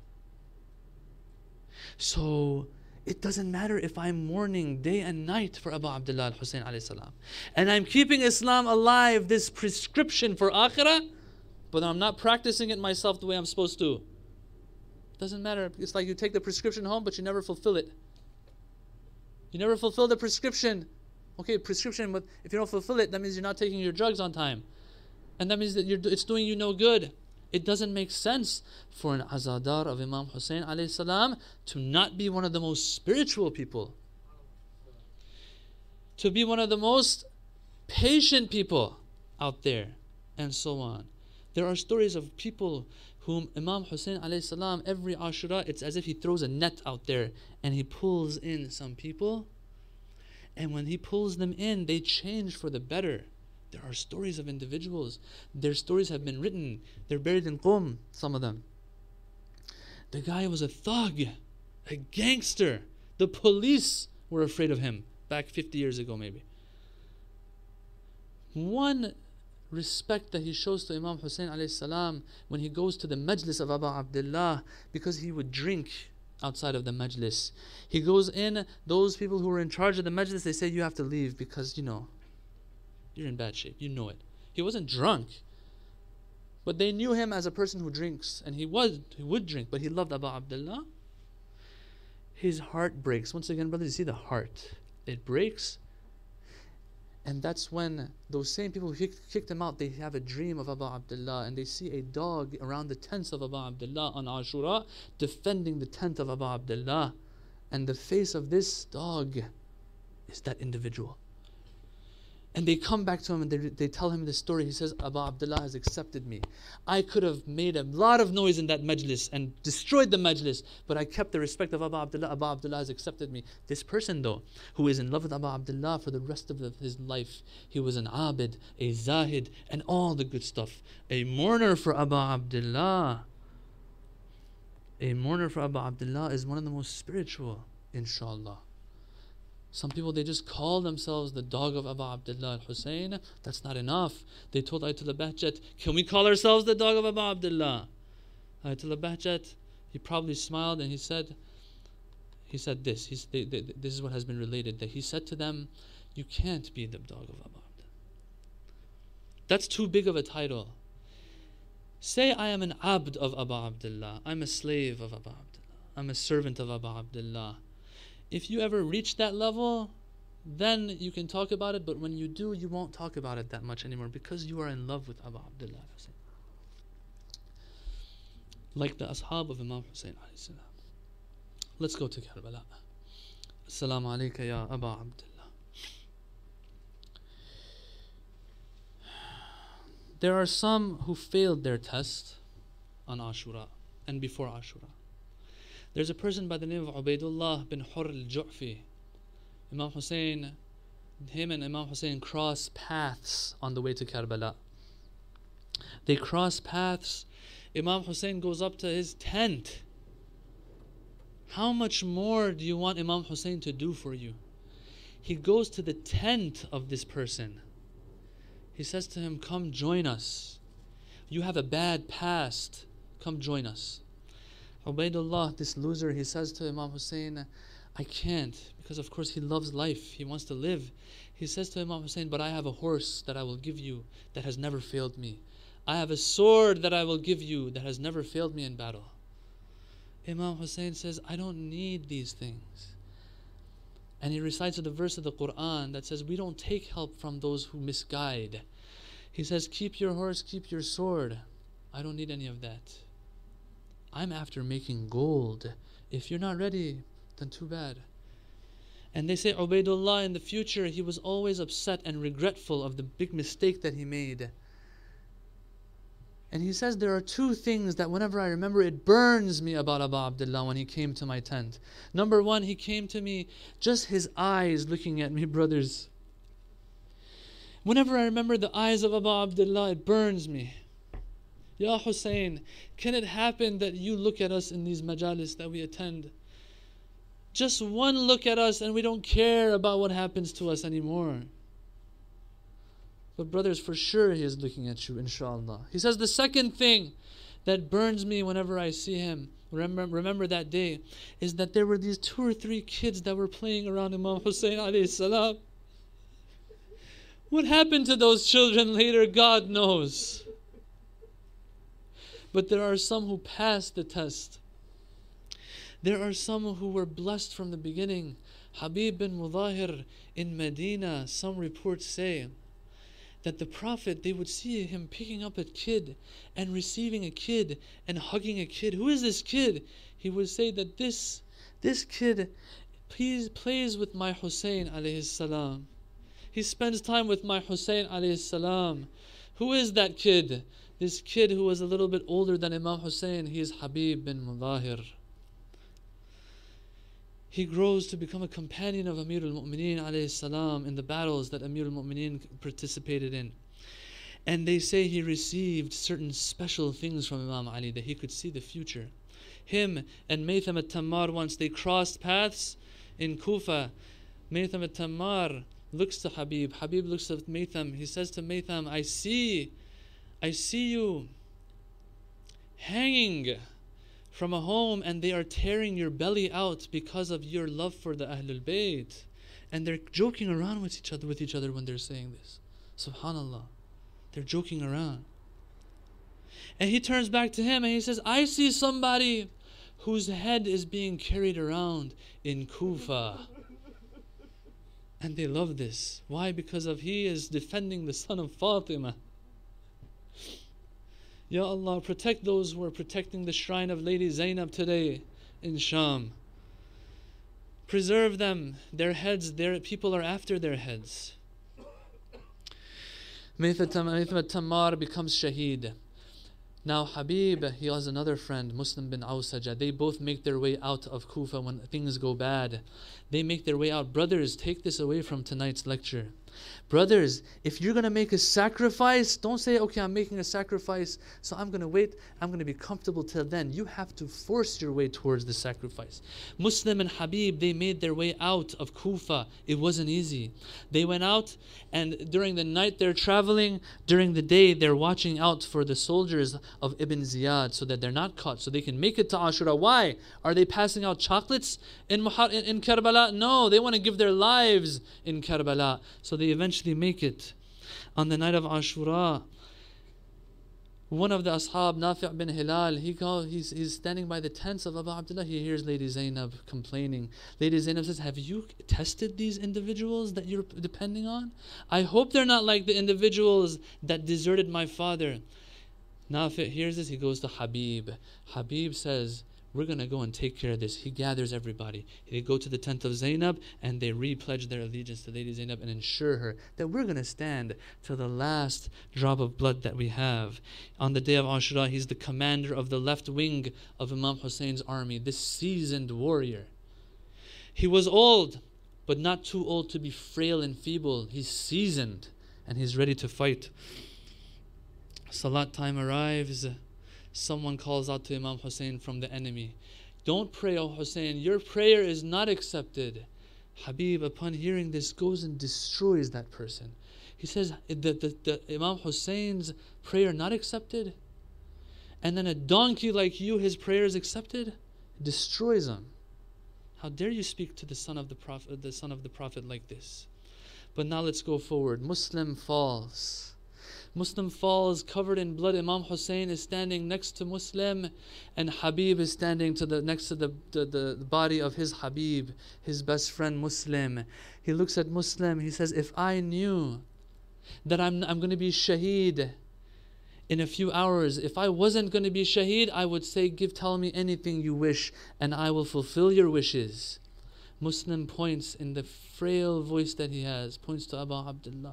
So it doesn't matter if I'm mourning day and night for Abu Abdullah al-Hussein alayhi salam, and I'm keeping Islam alive, this prescription for akhirah, but I'm not practicing it myself the way I'm supposed to. Doesn't matter. It's like you take the prescription home, but you never fulfill it. You never fulfill the prescription. Okay, prescription, but if you don't fulfill it, that means you're not taking your drugs on time. And that means that it's doing you no good. It doesn't make sense for an azadar of Imam Hussein alayhi salam to not be one of the most spiritual people. To be one of the most patient people out there, and so on. There are stories of people whom Imam Hussein alayhi salam, every Ashura, it's as if he throws a net out there and he pulls in some people. And when he pulls them in, they change for the better. There are stories of individuals. Their stories have been written. They're buried in Qum, some of them. The guy was a thug, a gangster. The police were afraid of him back 50 years ago maybe. One respect that he shows to Imam Hussein alayhi salam when he goes to the majlis of Abu Abdullah, because he would drink outside of the majlis. He goes in, those people who were in charge of the majlis, they say you have to leave because you're in bad shape, you know it. He wasn't drunk, but they knew him as a person who drinks, and he would drink, but he loved Abu Abdullah. His heart breaks. Once again, brothers, you see the heart. It breaks. And that's when those same people who kicked him out, they have a dream of Abu Abdullah, and they see a dog around the tents of Abu Abdullah on Ashura defending the tent of Abu Abdullah. And the face of this dog is that individual. And they come back to him and they tell him this story. He says, Abu Abdullah has accepted me. I could have made a lot of noise in that majlis and destroyed the majlis, but I kept the respect of Abu Abdullah. Abu Abdullah has accepted me. This person though, who is in love with Abu Abdullah for the rest of his life, he was an abid, a zahid, and all the good stuff. A mourner for Abu Abdullah. A mourner for Abu Abdullah is one of the most spiritual, inshallah. Some people, they just call themselves the dog of Abu Abdullah al-Hussein. That's not enough. They told Ayatollah Bahjat, can we call ourselves the dog of Abu Abdullah? Ayatollah Bahjat, he probably smiled and he said this. This is what has been related, that he said to them, you can't be the dog of Abu Abdullah. That's too big of a title. Say I am an abd of Abu Abdullah. I'm a slave of Abu Abdullah. I'm a servant of Abu Abdullah. If you ever reach that level, then you can talk about it, but when you do, you won't talk about it that much anymore because you are in love with Abu Abdullah. like the ashab of Imam Hussein alayhi salam. Let's go to Karbala. Assalamu alayka ya Aba Abdullah. There are some who failed their test on Ashura and before Ashura. There's a person by the name of Ubaidullah bin Hurr al-Ju'fi. Imam Hussein, him and Imam Hussein cross paths on the way to Karbala. They cross paths. Imam Hussein goes up to his tent. How much more do you want Imam Hussein to do for you? He goes to the tent of this person. He says to him, come join us. You have a bad past. Come join us. Ubaidullah, this loser, he says to Imam Hussein, I can't, because of course he loves life. He wants to live. He says to Imam Hussein, but I have a horse that I will give you that has never failed me. I have a sword that I will give you that has never failed me in battle. Imam Hussein says, I don't need these things. And he recites the verse of the Quran that says, we don't take help from those who misguide. He says, keep your horse, keep your sword. I don't need any of that. I'm after making gold. If you're not ready, then too bad. And they say Ubaidullah in the future, he was always upset and regretful of the big mistake that he made. And he says there are two things that whenever I remember, it burns me about Abu Abdullah when he came to my tent. Number one, he came to me, just his eyes looking at me, brothers. Whenever I remember the eyes of Abu Abdullah, it burns me. Ya Hussein, can it happen that you look at us in these majalis that we attend? Just one look at us and we don't care about what happens to us anymore. But brothers, for sure he is looking at you, inshallah. He says the second thing that burns me whenever I see him, remember that day, is that there were these 2 or 3 kids that were playing around Imam Hussein alayhi salam. What happened to those children later, God knows. But there are some who passed the test. There are some who were blessed from the beginning. Habib bin Mudahir in Medina, some reports say that the Prophet, they would see him picking up a kid and receiving a kid and hugging a kid. Who is this kid? He would say that this kid plays with my Hussein alayhi salam. He spends time with my Hussein alayhi salam. Who is that kid? This kid who was a little bit older than Imam Hussein, he is Habib bin Mudahir. He grows to become a companion of Amir al-Mu'mineen alayhi salam in the battles that Amir al-Mu'mineen participated in. And they say he received certain special things from Imam Ali, that he could see the future. Him and Maytham al-Tammar, once they crossed paths in Kufa, Maytham al-Tammar looks to Habib. Habib looks at Maytham. He says to Maytham, I see you hanging from a home and they are tearing your belly out because of your love for the Ahlul Bayt. And they're joking around with each other when they're saying this. Subhanallah. They're joking around. And he turns back to him and he says, I see somebody whose head is being carried around in Kufa. And they love this. Why? Because he is defending the son of Fatima. Ya Allah, protect those who are protecting the shrine of Lady Zainab today in Sham. Preserve them. Their heads, people are after their heads. Maytham Tammar becomes shaheed. Now Habib, he has another friend, Muslim bin Awsaja. They both make their way out of Kufa when things go bad. They make their way out. Brothers, take this away from tonight's lecture. Brothers, if you're going to make a sacrifice, don't say, okay, I'm making a sacrifice, so I'm going to wait, I'm going to be comfortable till then. You have to force your way towards the sacrifice. Muslim and Habib, they made their way out of Kufa. It wasn't easy. They went out, and during the night they're traveling. During the day they're watching out for the soldiers of Ibn Ziyad so that they're not caught, so they can make it to Ashura. Why? Are they passing out chocolates in Karbala? No, they want to give their lives in Karbala. So they eventually make it. On the night of Ashura, one of the ashab, Nafi' bin Hilal, he's standing by the tents of Abu Abdullah. He hears Lady Zainab complaining. Lady Zainab says, have you tested these individuals that you're depending on? I hope they're not like the individuals that deserted my father. Nafi hears this, he goes to Habib. Habib says, we're going to go and take care of this. He gathers everybody. They go to the tent of Zainab and they re-pledge their allegiance to Lady Zainab and ensure her that we're going to stand till the last drop of blood that we have. On the day of Ashura, he's the commander of the left wing of Imam Hussein's army, this seasoned warrior. He was old, but not too old to be frail and feeble. He's seasoned and he's ready to fight. Salat time arrives. Someone calls out to Imam Hussein from the enemy. Don't pray, O Hussein. Your prayer is not accepted. Habib, upon hearing this, goes and destroys that person. He says, the Imam Hussein's prayer not accepted? And then a donkey like you, his prayer is accepted? Destroys him. How dare you speak to the son of the Prophet like this? But now let's go forward. Muslim falls. Muslim falls covered in blood. Imam Hussein is standing next to Muslim, and Habib is standing next to the body of his Habib, his best friend Muslim. He looks at Muslim. He says, if I knew that I'm going to be shaheed in a few hours, if I wasn't going to be shaheed, I would say, tell me anything you wish, and I will fulfill your wishes. Muslim points in the frail voice that he has, points to Abu Abdullah.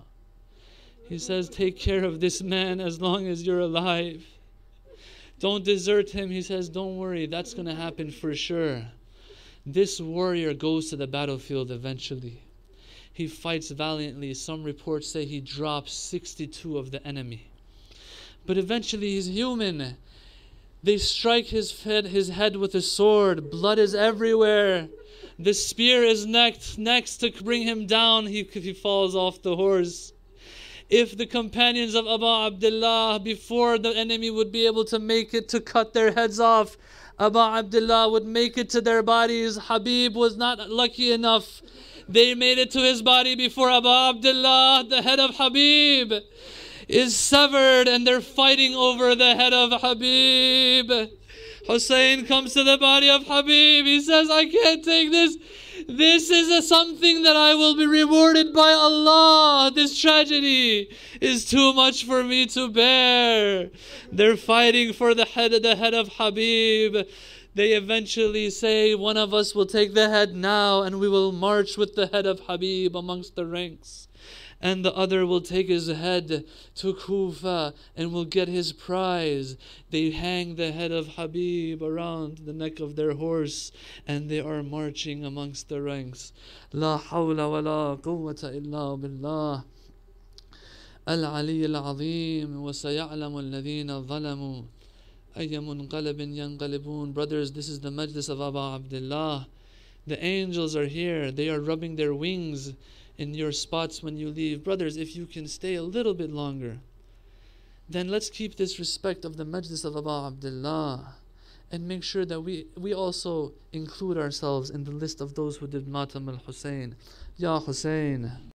He says, take care of this man as long as you're alive. Don't desert him. He says, don't worry, that's going to happen for sure. This warrior goes to the battlefield eventually. He fights valiantly. Some reports say he drops 62 of the enemy. But eventually he's human. They strike his head with a sword. Blood is everywhere. The spear is next to bring him down. He falls off the horse. If the companions of Abu Abdullah, before the enemy would be able to make it to cut their heads off, Abu Abdullah would make it to their bodies. Habib was not lucky enough. They made it to his body before Abu Abdullah. The head of Habib is severed and they're fighting over the head of Habib. Hussein comes to the body of Habib. He says, I can't take this. This is something that I will be rewarded by Allah. This tragedy is too much for me to bear. They're fighting for the head of Habib. They eventually say, one of us will take the head now and we will march with the head of Habib amongst the ranks. And the other will take his head to Kufa and will get his prize. They hang the head of Habib around the neck of their horse and they are marching amongst the ranks. La hawla wa la quwwata illa billah. Al-Ali al-Azim wa saya'lamu alladhina zalamu ayya munqalabin yanqalibun. Brothers, this is the majlis of Abu Abdullah. The angels are here. They are rubbing their wings in your spots when you leave. Brothers, if you can stay a little bit longer, then let's keep this respect of the majlis of Abu Abdullah and make sure that we also include ourselves in the list of those who did Matam al-Hussein. Ya Hussein.